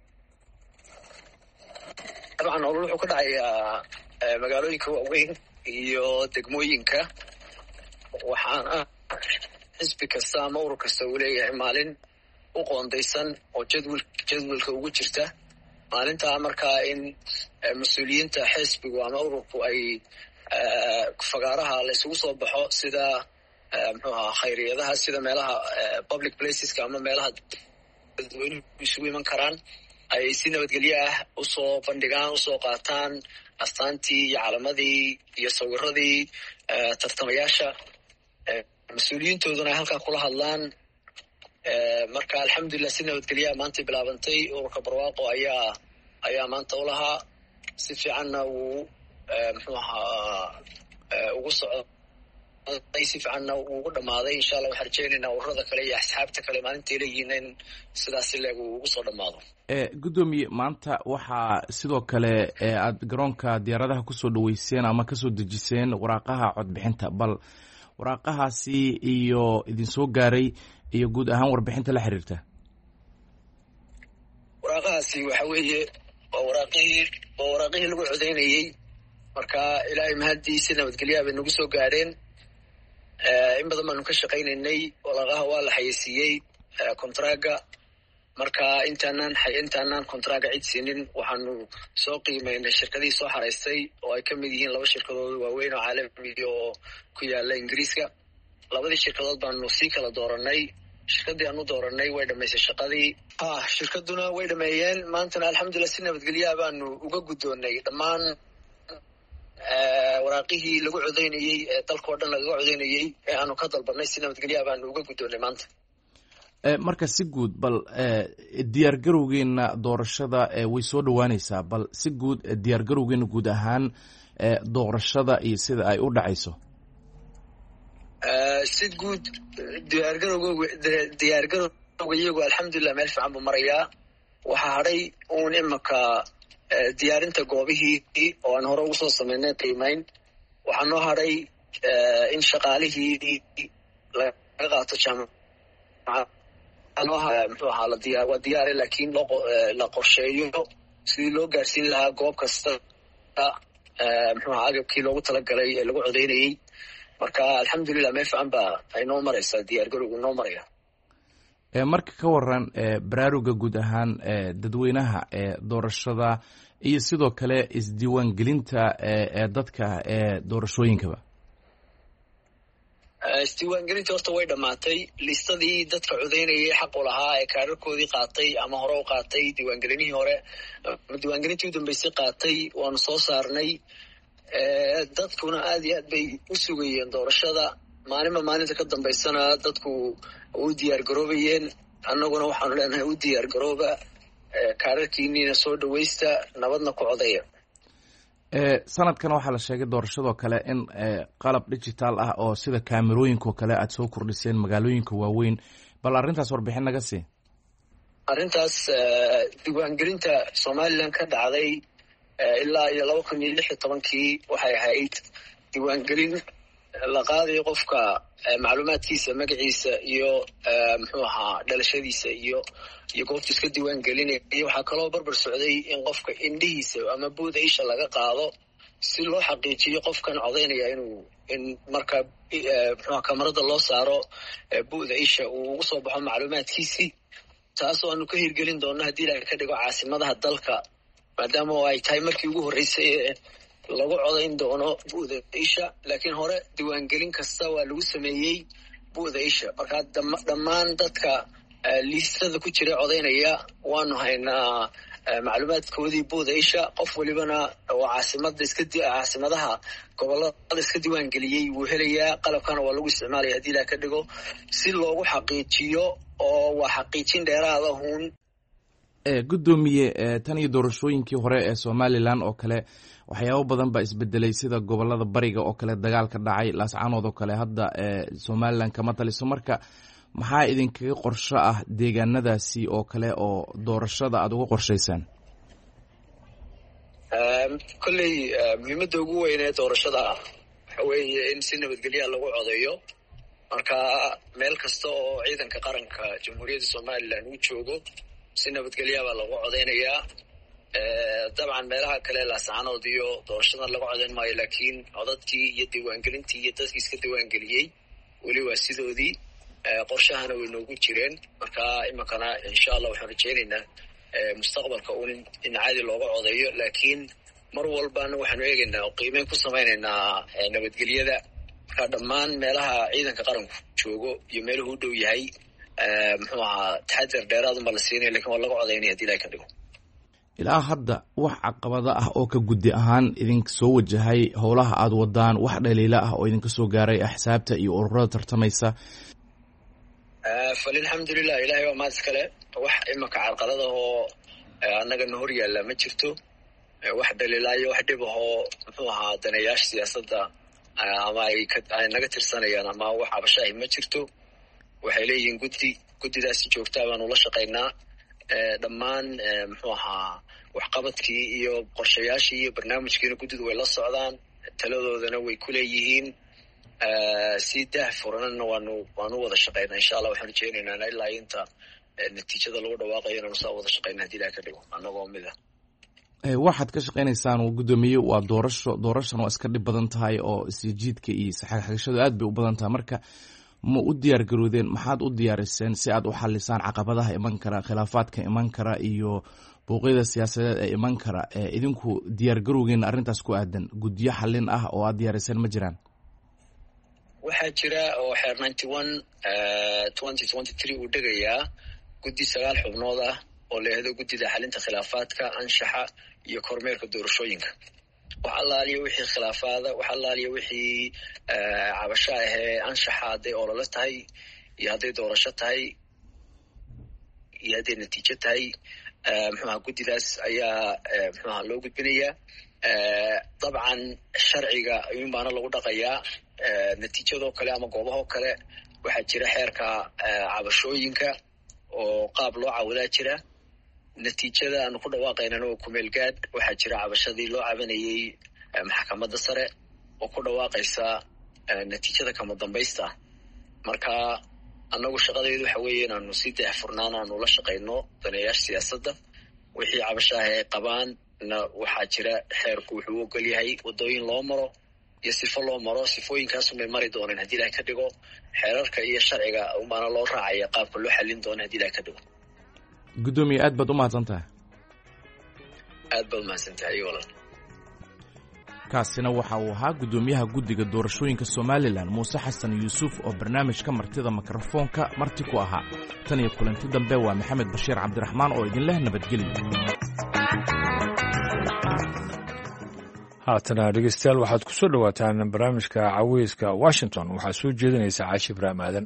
dabcan olol wuxuu ka dhacayaa magaalooyinka waaweyn iyo degmooyinka, waxaana xisbi kasta ama urur kasta uu leeyahay maalin u qoondaysan oo jadwalka ugu jirta. maalintaa markaa in mas-uuliyiinta xisbigu ama ururku ay fagaaraha la isugu soo baxo sida muxuu ahaa khayriyadaha, sida meelaha public placeska ama meelaha dadweynuhu isugu iman karaan, ay si nabadgelyo ah usoo bandhigaan, usoo qaataan astaantii iyo calamadii iyo sawiradii tartamayaasha. mas-uuliyiintooduna ay halkaa kula hadlaan. marka alxamdulilah si nabadgelyaa maantay bilaabantay. ururka barwaaqo ayaa maanta u lahaa si fiicanna wuu muxuu ahaa ugu socday, si fiicanna ugu dhammaaday. insha allah waxaan rajeynaynaa ururada kale iyo asxaabta kale maalintay leeyihiin in sidaasi leeg uu ugu soo dhammaado. guddoomiye, maanta waxaa sidoo kale aad garoonka diyaaradaha kusoo dhaweyseen ama kasoo dejiseen waraaqaha codbixinta. bal waraaqahaasi iyo idinsoo gaaray iyo guud ahaan warbixinta la xiriirta. waraaqahaasi waxa weeye waa waraaqihii lagu codeynayey. marka ilaahay mahaddiisa nabadgelyaha bay nagu soo gaadheen. in badan baanu ka shaqaynaynay. waraaqaha waa la xayeysiiyey kontraaga. marka intaanaan kontraaga cid siinin waxaanu soo qiimeynay shirkadihii soo xaraystay oo ay ka mid yihiin 2 shirkadood waaweyn oo caalamiga oo ku yaala ingiriiska. 2 shirkadood baanu sii kala dooranay. shirkadii aanu dooranay way dhamaysay shaqadii. shirkaduna way dhameeyeen. maantana alxamdulilah si nabadgelyaha baanu uga guddoonnay dhammaan waraaqihii lagu codeynayey ee dalkao dhan lagaga codeynayey ee aanu ka dalbanay. si nabadgelyaha baanu uga guddoonnay maanta. marka si guud bal diyaargarowgeena doorashada way soo dhowaanaysaa. bal si guud diyaargarowgeena guud ahaan doorashada iyo sida ay u dhacayso. si guud diyaargarowga iyagu alxamdulilah meel fiican buu marayaa. waxaa hadhay uun imika diyaarinta goobihii oo aan hore ugu soo samaynay qiimeyn. waxaa noo hadhay in shaqaalihii laga qaato jaamacad muxuu ahaa waa diyaare, laakiin la qorsheeyo sidii loo gaarsiin lahaa goob kasta muxuu ahaa agabkii loogu talagalay ee lagu codeynayey. marka alxamdulilah meel fiican baa ay noo maraysaa, diyaargarowgu noo maraya. marka ka waran baraaruga guud ahaan dadweynaha doorashada iyo sidoo kale isdiiwaangelinta dadka doorashooyinkaba. isdiiwaangelinta horta way dhammaatay. listadii dadka codeynayay xaq u lahaa ee kaararkoodii qaatay ama hore u qaatay diiwaangelinihii hore diiwaangelintii u dambeysay qaatay waanu soo saarnay. dadkuna aad iyo aad bay u sugayeen doorashada. maalinba maalinta ka dambaysana dadku u diyaar garoobayeen. annaguna waxaanu leenahay u diyaar garooba, kaararkiiniina soo dhawaysta, nabadna ku codaya. sanadkan waxaa la sheegay doorashadoo kale in qalab digital ah oo sida kaamerooyinkaoo kale aad soo kordhiseen magaalooyinka waaweyn, bal arrintaas warbixin naga sii. arrintaas diiwaangelinta somalilan ka dhacday ilaa iyo 2016 waxay ahayd diiwaangelin la qaadayo qofka macluumaadkiisa, magaciisa iyo muxuu ahaa dhalashadiisa iyo goobta iska diiwaangelinaya. waxaa kaloo barbar socday in qofka indhihiisa ama buuda isha laga qaado si loo xaqiijiyo qofkan codaynaya in marka muxuu kamarada loo saaro buuda isha uu ugu soo baxo macluumaadkiisii. taasoo aanu ka hirgelin doono haddii ilaahay ka dhigo caasimadaha dalka, maadaama ay tahay markii ugu horreysay ee lagu codayn doono buuda isha. laakiin hore diiwaangelin kasta waa lagu sameeyey buuda isha. markaa dhammaan dadka liistada ku jira codaynaya waanu haynaa macluumaadkoodii buuda isha. qof walibana oo caasimadaha gobolada iska diiwaangeliyey wuu helayaa. qalabkana waa lagu isticmaalaya haddii ilaah ka dhigo si loogu xaqiijiyo, oo waa xaqiijin dheeraada hun. gudoomiye tan iyo doorashooyinkii hore ee somalilan oo kale waxyaabo badan baa isbedelay, sida gobolada bariga oo kale dagaal ka dhacay, laascaanood oo kale hadda somalilan kama taliso. marka maxaa idinkaga qorsho ah deegaanadaasi oo kale oo doorashada aada uga qorshaysaan? kolley muhiimadda ugu weyn ee doorashada waxa weeye in si nabadgelya lagu codeeyo. marka meel kasta oo ciidanka qaranka jamhuuriyadda somalilan uu joogo si nabadgelya baa lagu codeynayaa. dabcan meelaha kale laascaanood iyo doorashadan laga codeyn maayo, laakiin codadkii iyo diiwaangelintii iyo dadkii iska diiwaangeliyey weli waa sidoodii. qorshahana way noogu jireen. marka iminkana insha allah waxaan rajeynaynaa mustaqbalka in caadi looga codeeyo, laakiin mar walbana waxaanu eegaynaa oo qiimeyn ku samaynaynaa nabadgelyada. marka dhammaan meelaha ciidanka qaranku joogo iyo meeluhu u dhow yahay muxuu ahaa taxadar dheeraadunba la siinaya, lakin waa laga codaynaya hadii ilahay ka dhigo. ilaa hadda wax caqabado ah oo ka guddi ahaan idinka soo wajahay howlaha aada wadaan, wax dhaliila ah oo idinka soo gaaray axsaabta iyo ururada tartamaysa? falilxamdulilah, ilahay waa mahad iskale. wax imanka carqalada oo annagana hor yaalla ma jirto. wax dhaliilaayo wax dhib ahoo muxuu ahaa daneeyaasha siyaasadda ama ay naga tirsanayaan ama wax cabashaahi ma jirto. waxay leeyihiin guddidaasi joogtaa baanu la shaqaynaa. dhammaan muxuu ahaa waxqabadkii iyo qorshayaashii iyo barnaamijkiina guddidu way la socdaan, taladoodana way ku leeyihiin. si daah furanana waanu wada shaqaynaa. insha allah waxaanu jeenaynaa ilaa inta natiijada lagu dhawaaqayo inaanu saa wada shaqayna hadii ilaah ka dhigo annagoo mid ah. waxaad ka shaqaynaysaan gudoomiye waa doorashan waa iska dhib badan tahay oo isjiidka iyo saxaxagashadu aad bay u badan tahay. marka ma u diyaar garoodeen, maxaad u diyaariseen si aad u xalisaan caqabadaha iman kara, khilaafaadka iman kara iyo buuqyada siyaasadeed ee iman kara? idinku diyaar garowgeena arrintaas ku aadan guddiyo xallin ah oo aad diyaariseen ma jiraan? waxaa jira oo xeer 2023 uu dhegayaa guddi 9 xubnood ah oo leehdo guddida xalinta khilaafaadka, anshaxa iyo kormeerka doorashooyinka. wax allaaliya wixii khilaafaada, wax allaaliya wixii cabasho ahee anshaxa, hadday olole tahay iyo hadday doorasho tahay iyo hadday natiijo tahay, muxuaha guddidaas ayaa muxuaha loo gudbinayaa. dabcan sharciga ayuun baana lagu dhaqayaa. natiijadoo kale ama goobahoo kale waxaa jira xeerka cabashooyinka oo qaab loo cawdaa jira. natiijada aanu ku dhawaaqaynana waa kumeel gaad. waxaa jira cabashadii loo cabanayey maxkamadda sare oo ku dhawaaqaysa natiijada kama dambaysta. marka annagu shaqadaydu waxa weeye inaanu si daahfurnaan aanu la shaqayno daneeyaasha siyaasadda. wixii cabashaah ay qabaan na waxaa jira xeerku wuxuu ogol yahay waddooyin loo maro iyo sifo loo maro. sifooyinkaasun bay mari dooneen haddii ilahay ka dhigo. xeerarka iyo sharciga umaana loo raacaya qaabka loo xallin doona haddii ilahay ka dhigo. guddoomiye aad baad u mahadsan tahay. aad baad umahadsan tahay walaal. kaasina waxa uu ahaa guddoomiyaha guddiga doorashooyinka somalilan muuse xasan yuusuf oo barnaamijka martida mikrofoonka marti ku ahaa. tan iyo kulanti dambe waa maxamed bashiir cabdiraxmaan oo idin leh nabadgelyo. haatana dhegeystayaal waxaad ku soo dhowaataan barnaamijka caweyska washington. waxaa soo jeedinaysa caashi ibraahim aadan.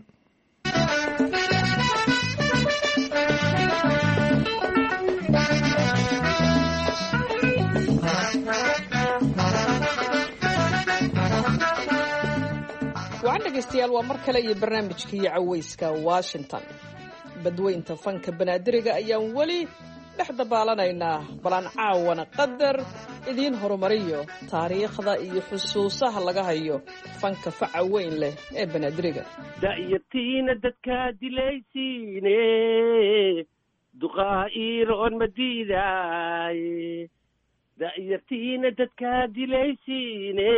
wacan dhegeystayaal waa mar kale iyo barnaamijkii caweyska washington. badweynta fanka banaadiriga ayaan weli dhex dabaalanaynaa, balan caawana qadar idiin horumariyo taariikhda iyo xusuusaha laga hayo fanka faca weyn leh ee banaadiriga. da'yartiina dadkaa dilaysiine duqaa'iiroon madiidaaye. da'yartiina dadkaa dilaysiine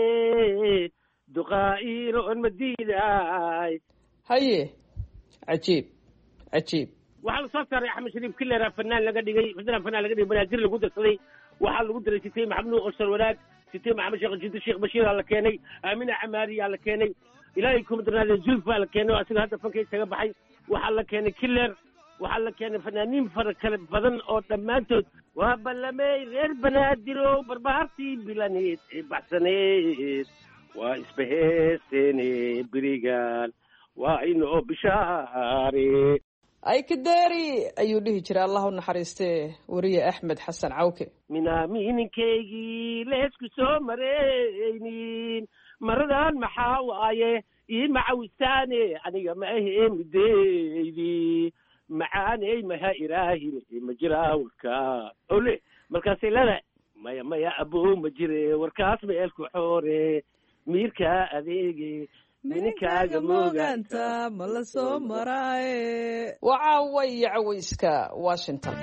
duqaa'iiroon madiidaaye. haye cajiib cajiib. waxaa la soo saaray axmed shariif kilera fanaan laga dhigay banaadir lagu darsaday. waxaa lagu daray sitay maxamed nuur qorsar wanaag, sitay maxamed sheekh jido sheekh bashiir aa la keenay, aamina camaari aa la keenay, ilaahay kuma darnaadee zulf aa la keenay oo asiga hadda fanka isaga baxay. waxaa la keenay kiler, waxaa la keenay fanaaniin fara kale badan oo dhammaantood waa ballamey reer banaadirow barbahartii bilaneed ee baxsaneed waa isbaheeseene berigaan waa inoo bishaare. aykadeeri ayuu dhihi jiray allah u naxariistee wariye axmed xasan cawke. minaamininkaygii leesku soo maraynin maradan maxaa waaye ii macawisaane aniga ma ahee mideydi macaaney maha iraahine ma jiraa warkaa ole markaasay leedahay maya aboo ma jire warkaas meelku xoore miirkaa adeege mininkaaga mooganta ma la soo maraaye. waa caawa iyo caweyska washington.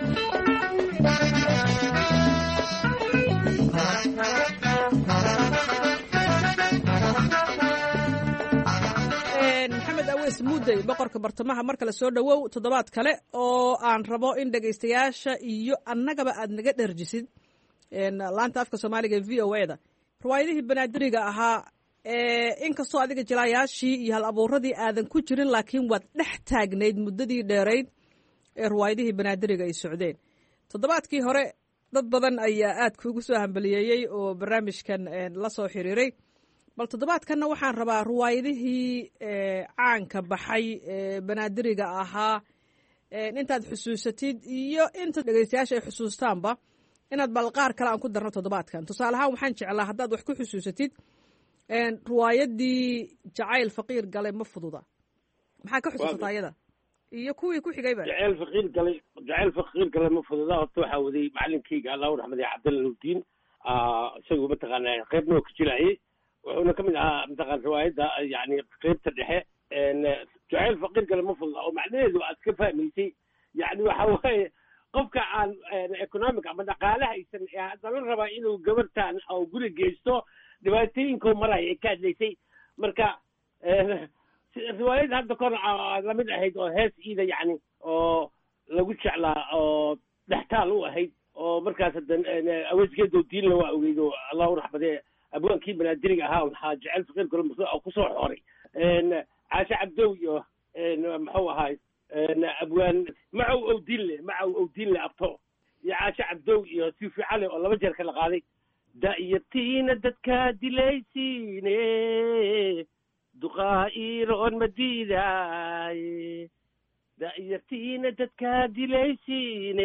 maxamed aweys muudey boqorka bartamaha mar kale soo dhowow. toddobaad kale oo aan rabo in dhegaystayaasha iyo annagaba aad naga dherjisid laanta afka soomaaliga ee v o a da riwaayadihii banaadiriga ahaa. inkastoo adiga jilaayaashii iyo hal abuuradii aadan ku jirin, laakiin waad dhex taagnayd muddadii dheerayd ee riwaayadihii banaadiriga ay socdeen. toddobaadkii hore dad badan ayaa aad kuugu soo hambaliyeeyey oo barnaamijkan la soo xiriiray. bal toddobaadkanna waxaan rabaa riwaayadihii caanka baxay ee banaadiriga ahaa intaad xusuusatid iyo inta dhegaystayaasha ay xusuustaanba inaad bal qaar kale aan ku darno toddobaadkan. tusaale ahaan waxaan jeclaa haddaad wax ku xusuusatid riwaayadii jacayl faqiir galay ma fududa, maxaa ka xusuusataa ayada iyo kuwii ku xigayba? jacayl faqiir galay ma fududa. horta waxaa waday macalinkayga allahu raxmade cabdalla nuurdiin, isagu mataqaana qaybna oo ka jilaayay, wuxuuna kamid ahaa mataqana riwaayadda yani qaybta dhexe. jacayl faqiir galay ma fududa oo macnaheedu aad ka fahmaysay yani waxa waaye qofka aan economic ama dhaqaale haysan ee haddana rabaa inuu gabartan oo guri geysto dhibaatooyinkoo maraya ay ka hadlaysay. marka riwaayad hadda kor lamid ahayd oo hees iida yani oo lagu jeclaa oo dhextaal u ahayd oo markaas aweysgeedo diinla waa ogeyd oo allahu raxmadee abwaankii banaadiriga ahaa waxaa jecel faqiir galo kusoo xoray caashe cabdow iyo muxuu ahaay abwaan macow owdiinle abto iyo caashe cabdow iyo sifi cali oo 2 jeer kala qaaday. da'yartiina dadkaa dilaysiine duqaa'iiroon madiidaaye. da'yartiina dadkaa dilaysiine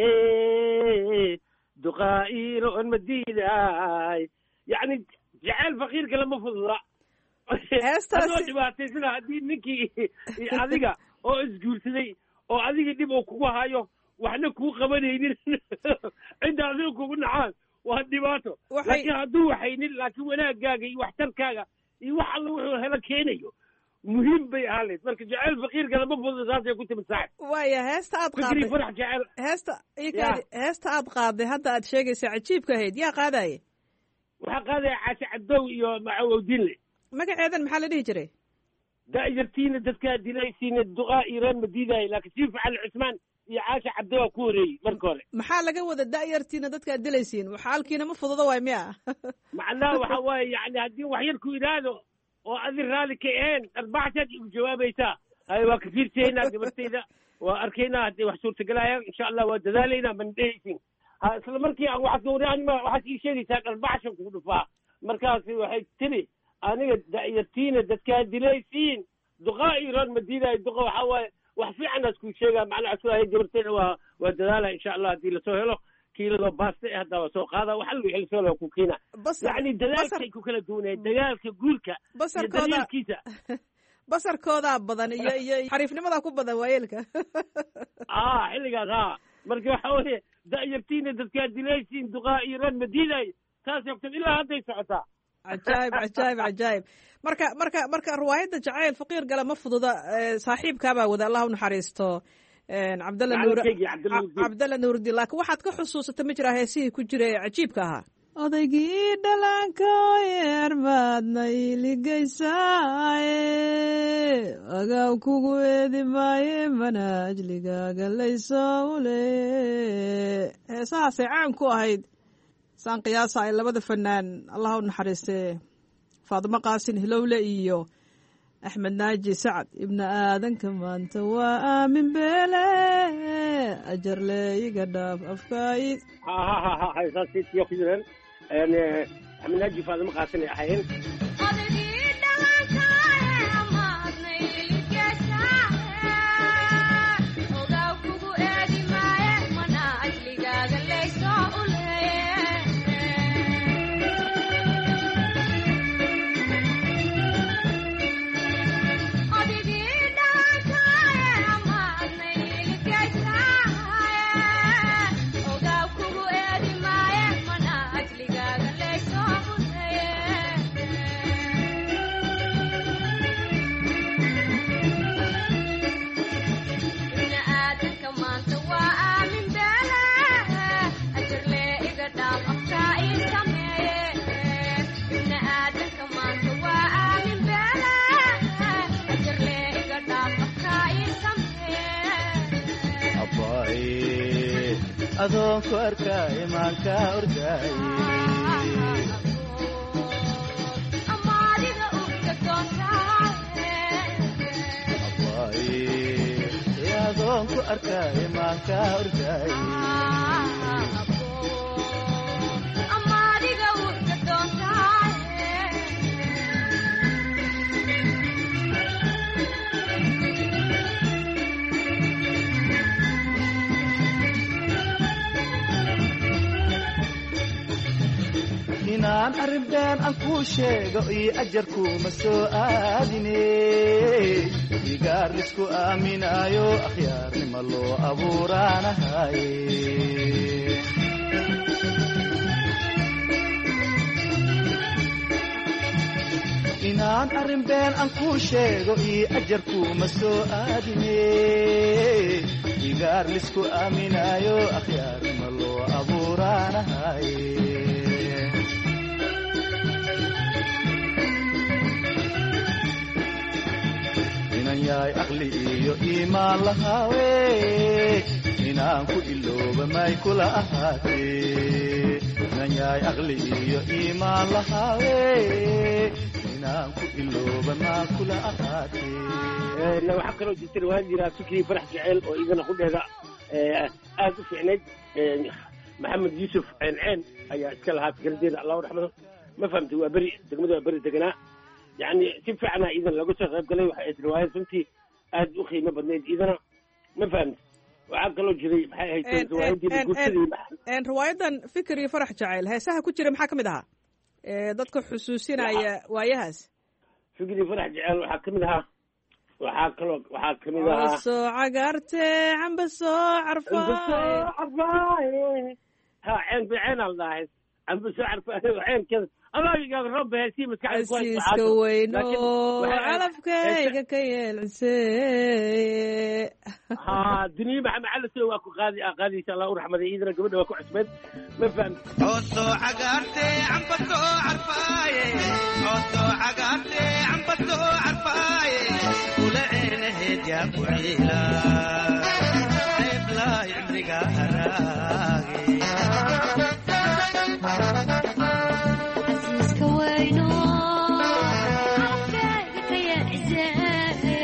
duqaa'iiroon madiidaaye. yacni jacayl faqiir kale ma fududa. adoo dhibaataysana haddii ninkii adiga oo isguursaday oo adiga dhib oo kugu hayo waxna kuu qabanaynin cidda adiga kugu nacaan waa dhibaato. laakiin hadduu waxaynin laakiin wanaagaaga iyo waxtarkaaga iyo wax alla wuxuu helo keenayo muhiim bay ahaaleed. marka jacayl faqiirka lama fududa saasay ku timid saaxib. waaya heesta aad qaaday farax jacayl heesta aad qaaday hadda aad sheegaysaa cajiibka ahayd yaa qaadaye? waxaa qaadaya caashe cabdow iyo macawowdinle magaceedan maxaa la dhihi jiray da'yartiina dadkaa dilaysiina duqaa iiraan ma diidaayo laakiin siif cali cusmaan iyo caashe cabdow ku horeeyey marka hore maxaa laga wada da'yartiina dadkaa dilaysiin xaalkiina ma fududo waay miya macnaha waxa waaye yani haddii wax yar ku idhaahdo oo adi raalli ka ahayn arbaaxsaad igu jawaabaysaa hay waa ka fiirsaynaa gabartayda waa arkaynaa hadday wax suurtagalaya insha allah waa dadaalaynaa mana dhehaysin isla markii waxaad ii sheegaysaa dharbaaxshan kugu dhufaa markaasi waxay tiri aniga da'yartiina dadkaa dilaysiin duqaa iiraan ma diidaayo duqa waxaa waaye wax fiicanaas kuu sheegaa macnaa asulahay gabartayda waa dadaalaya insha allah haddii lasoo helo kiilado baasta hadda waa soo qaada waxa lagu xilsoo loo ku kiina yani dadaalkay ku kala duwanay dagaalka guulka iyo dagaalkiisa basarkoodaa badan iyo xariifnimadaa ku badan waayeelka xilligaas marka waxa weeye da'yartiina dadkaa dilaysiin duqaa iiraan ma diidaayo taas ogtad ilaa hadday socotaa cajaayib marka riwaayadda jacayl faqiir gala ma fududa saaxiibkaabaa wada allah u naxariisto cabdalla nuurdiin laakiin waxaad ka xusuusata ma jiraa heesihii ku jira ee cajiibka ahaa odaygii dhallaanka yeer baadna iiligaysaaye agaw kugu eedi maaye manaajligaaga laysoo ule heesahaasay caan ku ahayd saan qiyaasa ay labada fanaan allah u naxariistee faadimo qaasin hilowle iyo axmed naaji sacad ibna aadanka maanta waa aamin beele ajarle iga dhaaf afkaayid saasiyo ku jireen axmed naaji faadimo qaasin ay ahaayeen adoonku arkaaye maanka ordaaye adoonku arkaaye maanka ordaaye inaan arrinbeen aan kuu sheego iyo ajarkuuma soo aadine igaar lisku aaminaayo akhyaarnima loo abuuraanahaye inaan arrinbeen aan kuu sheego iyo ajarkuuma soo aadine igaar lisku aaminaayo akhyaarnima loo abuuraanahaye yaay aqli iyo iimaan lahaawe inaan ku ilooba may kula ahaatee inan yaay aqli iyo iimaan lahaawe inaan ku ilooba maa kula ahaatee waxaa kaloo jirta riwaayad jiraa fikrii farax jaceyl oo idana qudheeda aad u fiicnayd maxamed yuusuf ceenceen ayaa iska lahaa fikradeeda allahu raxmado ma fahamtay waa beri degmada waa beri deganaa يعني si fiicana idan laga soo qayb galay waxa ay riwaayad runtii aad u qiimo badnayd idana ma fahamtay waxaa kaloo jiray maxay ahayd riwaayadii guursadii riwaayadan fikir iyo farax jacayl heesaha ku jira maxaa ka mid ahaa dadka xusuusinaya waayahaas fikir iyo farax jacayl waxaa ka mid ahaa soo cagaarte camba soo carfaaye ha ceen al dhahay camba soo carfaaye ceenkeeda adaagiga roob heesii maskaxda ku hayso casiiska weyno calafkayga ka yeelcusee ha duniya maxamed cali soo waa ku qaadaysa allah u raxmaday idina gabadha waa ku cusbeed ma fahamti codto cagaarte cambato carfaaye codto cagaarte cambato carfaaye kula ceenaheed yaa ku ciila ceebla cimriga haraage casiiska weyno calafkayga ka yeelcusee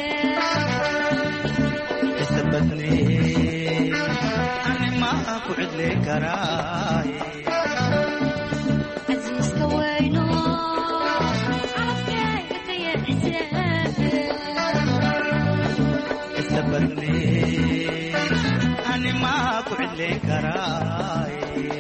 istabadne anima ku cidle karaaye casiiska weyno calafkayga ka yeelcusee istabadne anima ku cidle karaaye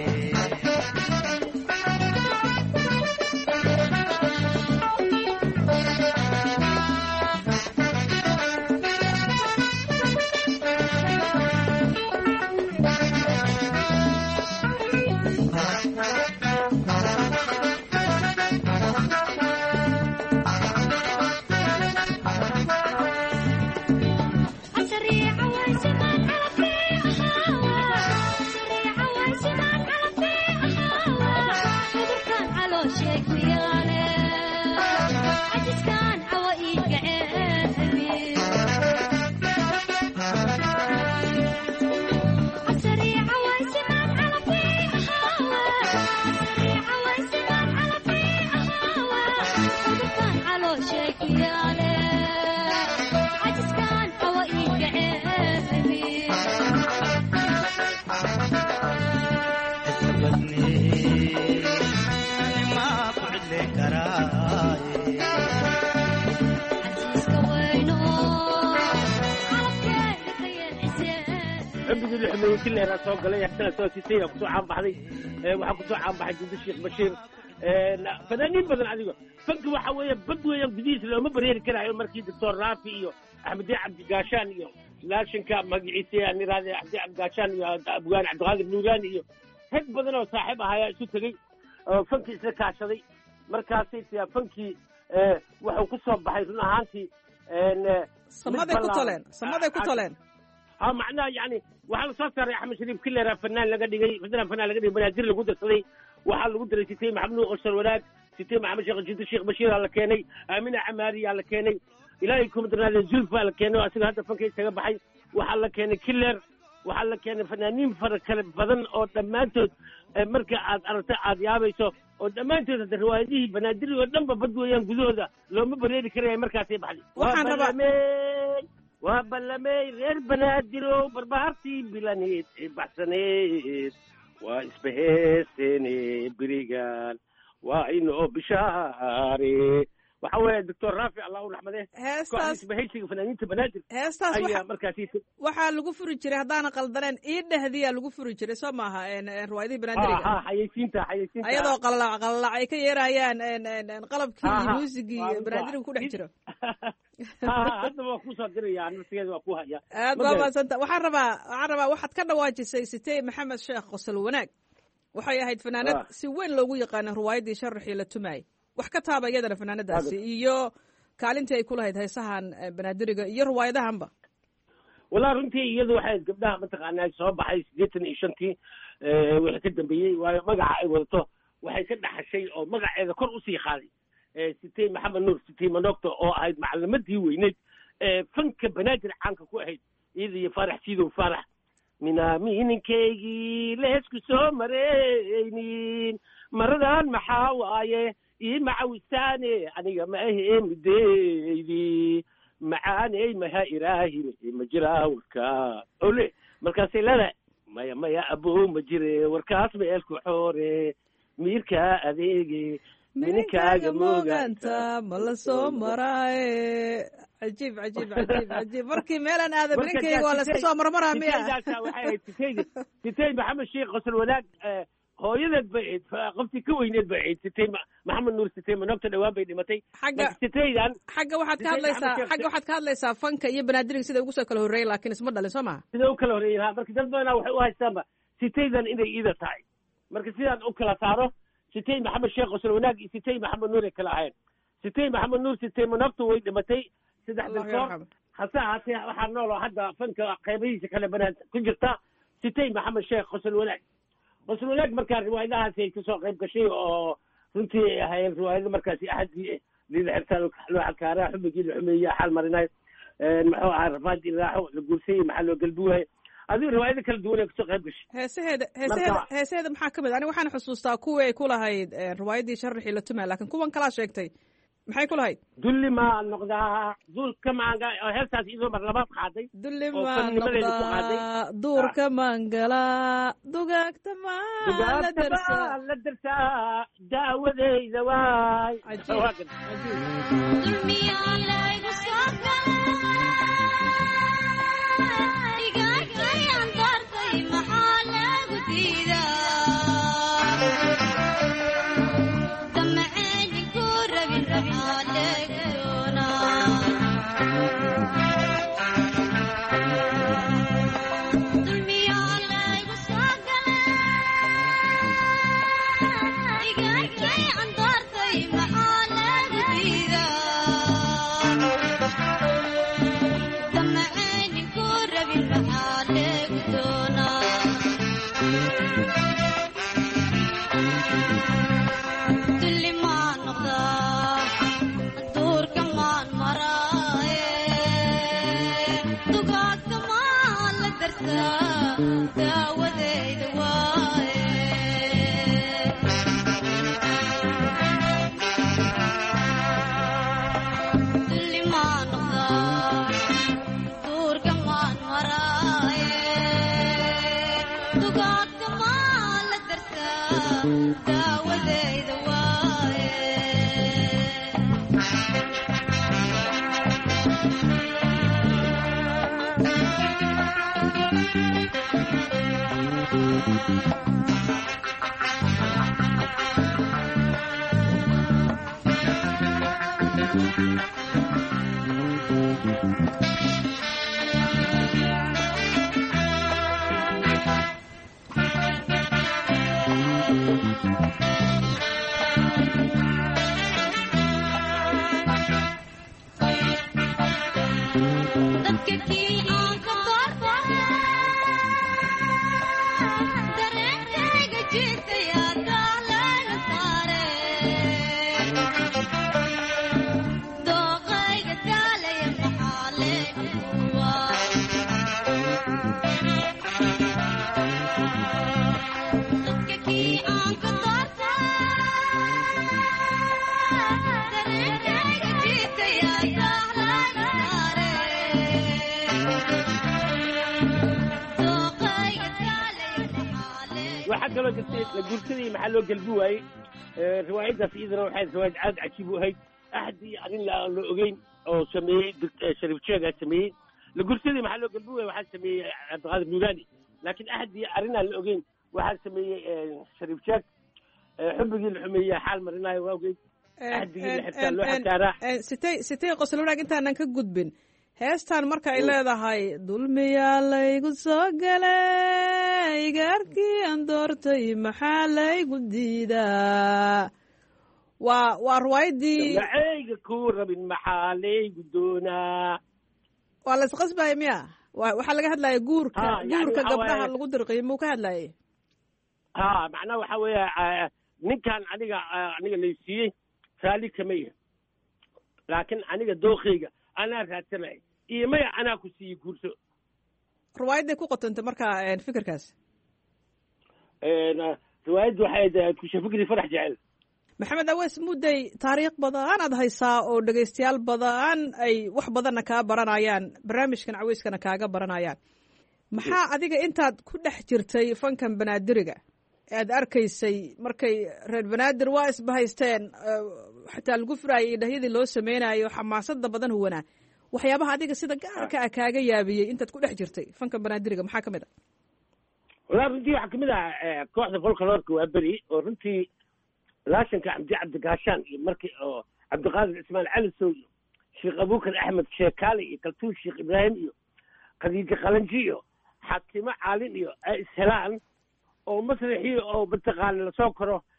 كلها soo galay xana soo sitay ku soo caanbaxday waxa ku soo caanbaxay Jiddu Sheekh Bashiir fanaaniin badan adiga fanka waxa weeye bad weeye gudihiisa looma bareeri karaayo markii Dr. Raafi iyo Axmed Cabdi Gaashaan iyo laashinka magaciisa aan iraade Axmed Cabdi Gaashaan iyo Abgaan Cabdiqaadir Nuuraan iyo rag badan oo saaxiib ahaa isu tagay fanki isla kaashaday markaasay fanki wuxuu ku soo baxay run ahaantii samaday ku toleen معناه يعني وحال صار أحمد شريف كله فنان لقدي فنان لقدي بنادر اللي قدر صدي وحال قدر ستي محمد أشرف ولاد ستي محمد جدو الشيخ بشير على كيني أمين عماري على كيني إلهيكم درنا الزلفة على كيني وأصل هذا فكي سجبحي وحال كيني كلر وحال كيني فنانين فرق فضن أو دمانتو مركز عاد يابيسو oo dhammaantood riwaayadihii banaadir oo dhanba bad weeyaan gudahooda looma bareeri karayo markaasay baxday waxaan rabaa waa ballamay reer banaadiro barbaartii bilaneed ee baxsaneed waa isbaheesteene berigaan waa inoo bishaare waxa weeye Dr. Raafi Allah u raxmadee heestaas bahaysiga fanaaniinta banaadir heestaas ayaa markaasi waxaa lagu furi jiray haddaan qaldaneen ii dhehdiyaa lagu furi jiray soo maaha riwaayadihii banaadiriga xayeysiinta ayadoo qalalac ay ka yeerayaan qalabkii muusigii banaadiriga ku dhex jiro hadda waa kusoo diraya nafsigeeda waa ku haya aad baa maasanta waxaan rabaa waxaad ka dhawaajisay sitay maxamed sheekh qosol wanaag waxay ahayd fanaanad si weyn loogu yaqaana riwaayadii sharaxii la tumaayay wax ka taaba iyadana fanaanadaasi iyo kaalintii ay ku lahayd heesahan banaadiriga iyo riwaayadahanba walaa runtii iyadu waxay gabdhaha mataqaanaa soo baxay 85 wixii ka dambeeyey waayo magaca ay wadato waxay ka dhaxashay oo magaceeda kor usii qaaday sitay maxamed nuur sitay manogto oo ahayd macallimadii weyneyd fanka banaadir caanka ku ahayd iyada iyo faarax siidow faarax minaamininkaygii leesku soo maraynin maradan maxaa waaye ii macawisaane aniga ma ahee mideydii macaaney maha ilaahine ma jiraa warkaa ole markaasay leedahay maya abow ma jire warkaas ma eelku xoore miirkaa adeege mininkaaga mooganta ma la soo maraaye cajiib markii meelaan aada mininkayga waa layska soo marmaraa miya sitay maxamed sheekh qosol wanaag hooyadeed bay ahayd qoftii ka weyneed bay ahayd sitay maxamed nuur sitay manogta dhawaan bay dhimatay sitaydan xagga waxaad ka hadlaysaa fanka iyo banaadiriga sida ugu soo kala horreeyay laakiin isma dhalin soo maha sida u kala horreeyay marka dad badanaa waxay u haystaanba sitaydan inay iida tahay marka sidaan u kala saaro sitay maxamed sheekh qosol wanaag iyo sitay maxamed nuur ay kala ahayn sitay maxamed nuur sitay manaftu way dhimatay saddex bilkoor hase ahaatee waxaa nooloo hadda fanka qaybihiisa kale banaan ku jirta sitay maxamed sheekh qosol wanaag markaa riwaayadahaasi ay kasoo qayb gashay oo runtii ay ahaayeen riwaayado markaasi axadii liila xirtaan looxakaara xubigii la xumeeye xaal marinaay muxuu ahaa rafaad iraaxo la guursayey maxaa loo galbuuhay adigu riwaayado kala duwan ay kasoo qayb gashay heesaheeda maxaa ka mid aniga waxaan xusuustaa kuwii ay ku lahayd riwaayadii sharaxii la tumaa laakiin kuwan kalaa sheegtay maxay ku lahayd dulli maa noqdaa duulka maanga heestaas iyadoo mar labaad qaaday dulli maa noqdaa duurka maangalaa dugaagta maa la darsaa daawadeyda waay guursadii maxaa loo galbi waayey riwaayadaas iyadana waxay riwaayad aad cajiib u ahayd axadii arrin la ogeyn oo sameeyey shariif jeegaa sameeyey la guursadii maxaa loo galbi waayey waxaa sameeyey cabdiqaadir nuuraani laakiin axadii arrinaan la ogeyn waxaa sameeyey shariif jeeg xubigii la xumeeyey xaal marinaayo waa ogeyd axdigii la xirtaa loo xakaaraa sitay qosol wanaag intaanan ka gudbin heestan marka ay leedahay dulmiyaa laygu soo galay gaarkii aan doortay maxaa laygu diidaa waa riwaayadii macayga ku rabin maxaa laygu doonaa waa la isqasbaya miya waxaa laga hadlaya guurka gabdhaha lagu dirqiyo muu ka hadlayay macnaha waxa weeye ninkan aniga laysiiyey raali kama yahay laakiin aniga dookeyga anaa raadsanay iyo maya anaa ku siiyey guurso riwaayadday ku qotantay marka fikirkaas riwaayaddu waxay kusha fikri farax jecel maxamed awees mudday taariikh badan aad haysaa oo dhegaystayaal badan ay wax badanna kaa baranayaan barnaamijkan caweyskana kaaga baranayaan maxaa adiga intaad ku dhex jirtay fankan banaadiriga aad arkaysay markay reer banaadir waa isbahaysteen xataa lagu furaayay idhahyadii loo sameynayo xamaasada badan huwanaa waxyaabaha adiga sida gaarka ah kaaga yaabiyey intaad ku dhex jirtay fankan banaadiriga maxaa kamid a walaa runtii waxaa kamid ah kooxda folkaloorka waa beri oo runtii laashanka cabdigaashaan iyo markii oo cabdiqaadir ismail calisow iyo sheekh abuukar axmed sheekaale iyo kaltuun sheekh ibraahim iyo khadiijo qalanji iyo xaakimo caalin iyo ay ishelaan oo masraxii oo mataqaana lasoo koro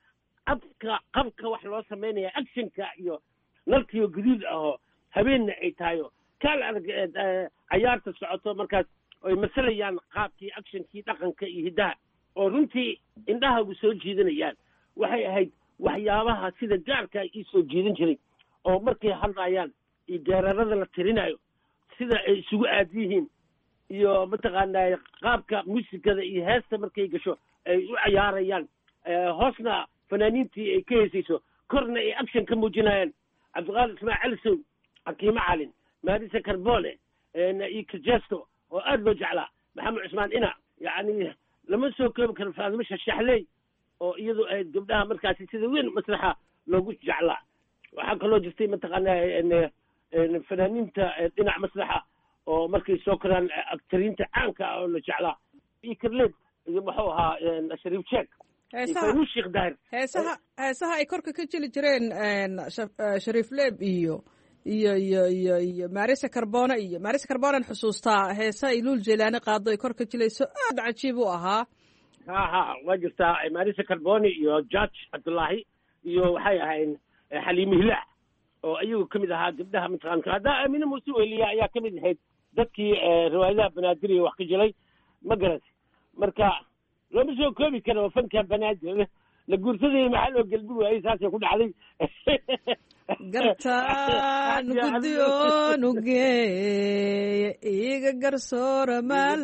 qabka wax loo samaynaya actionka iyo nalkiyo guduud ahoo habeenna ay tahayo kaal adag cayaarta socoto markaas ay masalayaan qaabkii actionkii dhaqanka iyo hiddaha oo runtii indhahagu soo jiidanayaan waxay ahayd waxyaabaha sida gaarka ii soo jiidan jiray oo markay hadlayaan iyo geerarada la tirinayo sida ay isugu aad yihiin iyo mataqaanaa qaabka muusikada iyo heesta markay gasho ay u cayaarayaan hoosna fanaaniintii ay ka heesayso korna ay action ka muujinayaan cabdiqaadir ismaaciil sow xakiimo calin maarisa carbone iyo kajesto oo aad loo jeclaa maxamed cusmaan ina yacni lama soo koobi karo faadimo shashaxley oo iyadu ay gabdhaha markaasi sida weyn masraxa loogu jeclaa waxaa kaloo jirtay mataqaanaa fanaaniinta dhinac masraxa oo markay soo koraan aktariinta caanka ah oo la jeclaa iyo karleed iyo muxuu ahaa shariif jeek iyo sheekh daahir heesaha ay korka ka jeli jireen shariif leeb iyo maarisa carbone iyo maarisa carbonen xusuustaa heesa ay luul jelaani qaado ay korka jilayso aad cajiib u ahaa ha waa jirtaa maarisa carbone iyo george cabdullaahi iyo waxay ahayn xaliimi hilaac oo ayagu ka mid ahaa gabdhaha mataqaanka haddaa aamine muuse weliya ayaa ka mid ahayd dadkii riwaayadaha banaadir wax ka jilay ma garat marka lama soo koobi karo fanka banaadir la guursadayay maxaa loo gelbi waayey saasay ku dhacday gartaan guddiyoon ugeeye iga garsoora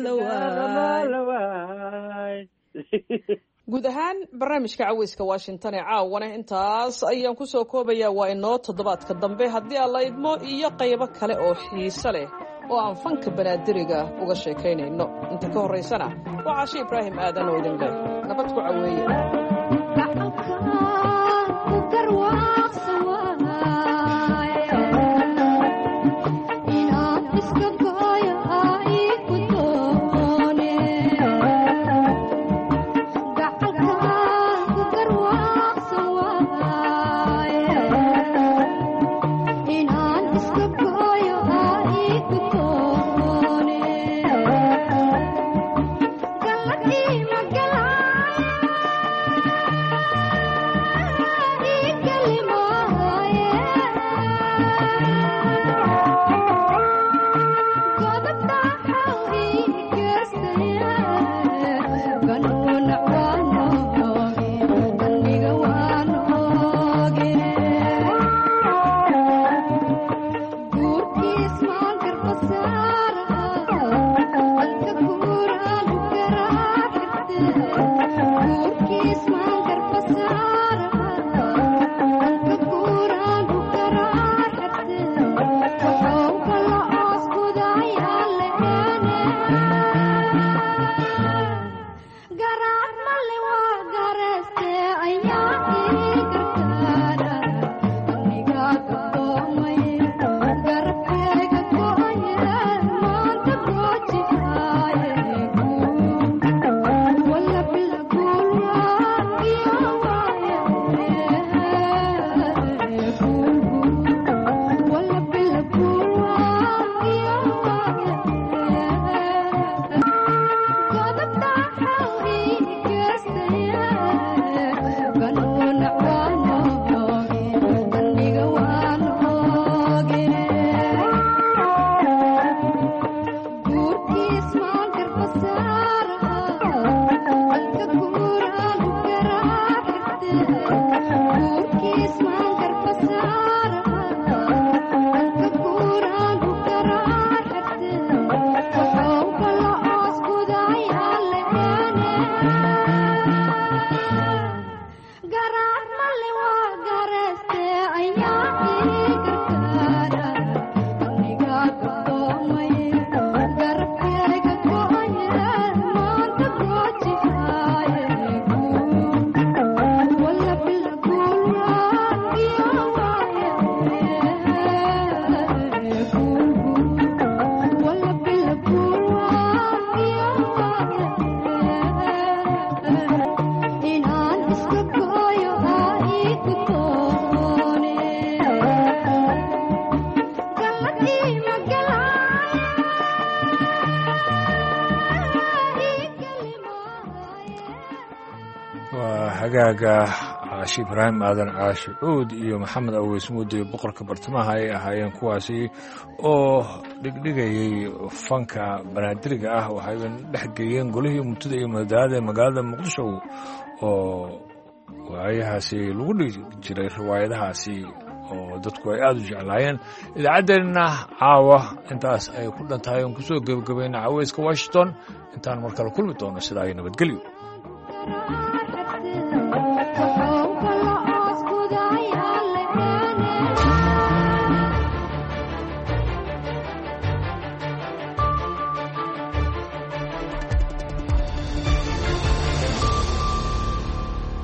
maalawaay guud ahaan barnaamijka caweyska washington ee caawana intaas ayaan ku soo koobayaa waa inoo toddobaadka dambe haddii aan la idmo iyo qaybo kale oo xiiso leh oo aan fanka banaadiriga uga sheekaynayno inta ka horraysana waa caashe ibraahim aadan oo idin leh nabad ku caweeye waa hagaaga caashi ibraahim aadan caashi cuud iyo maxamed aweys muudi boqorka bartamaha ay ahaayeen kuwaasi oo dhigdhigayay fanka banaadiriga ah waxayba dhex geeyeen golihii murtida iyo madaalada ee magaalada muqdisho oo waayahaasi lagu dhigi jiray riwaayadahaasi oo dadku ay aada u jeclaayeen. idaacaddeenna caawa intaas ay ku dhan tahay oon kusoo gebagabayna caweyska washington intaan mar kale kulmi doono sidaa iyo nabadgelyo.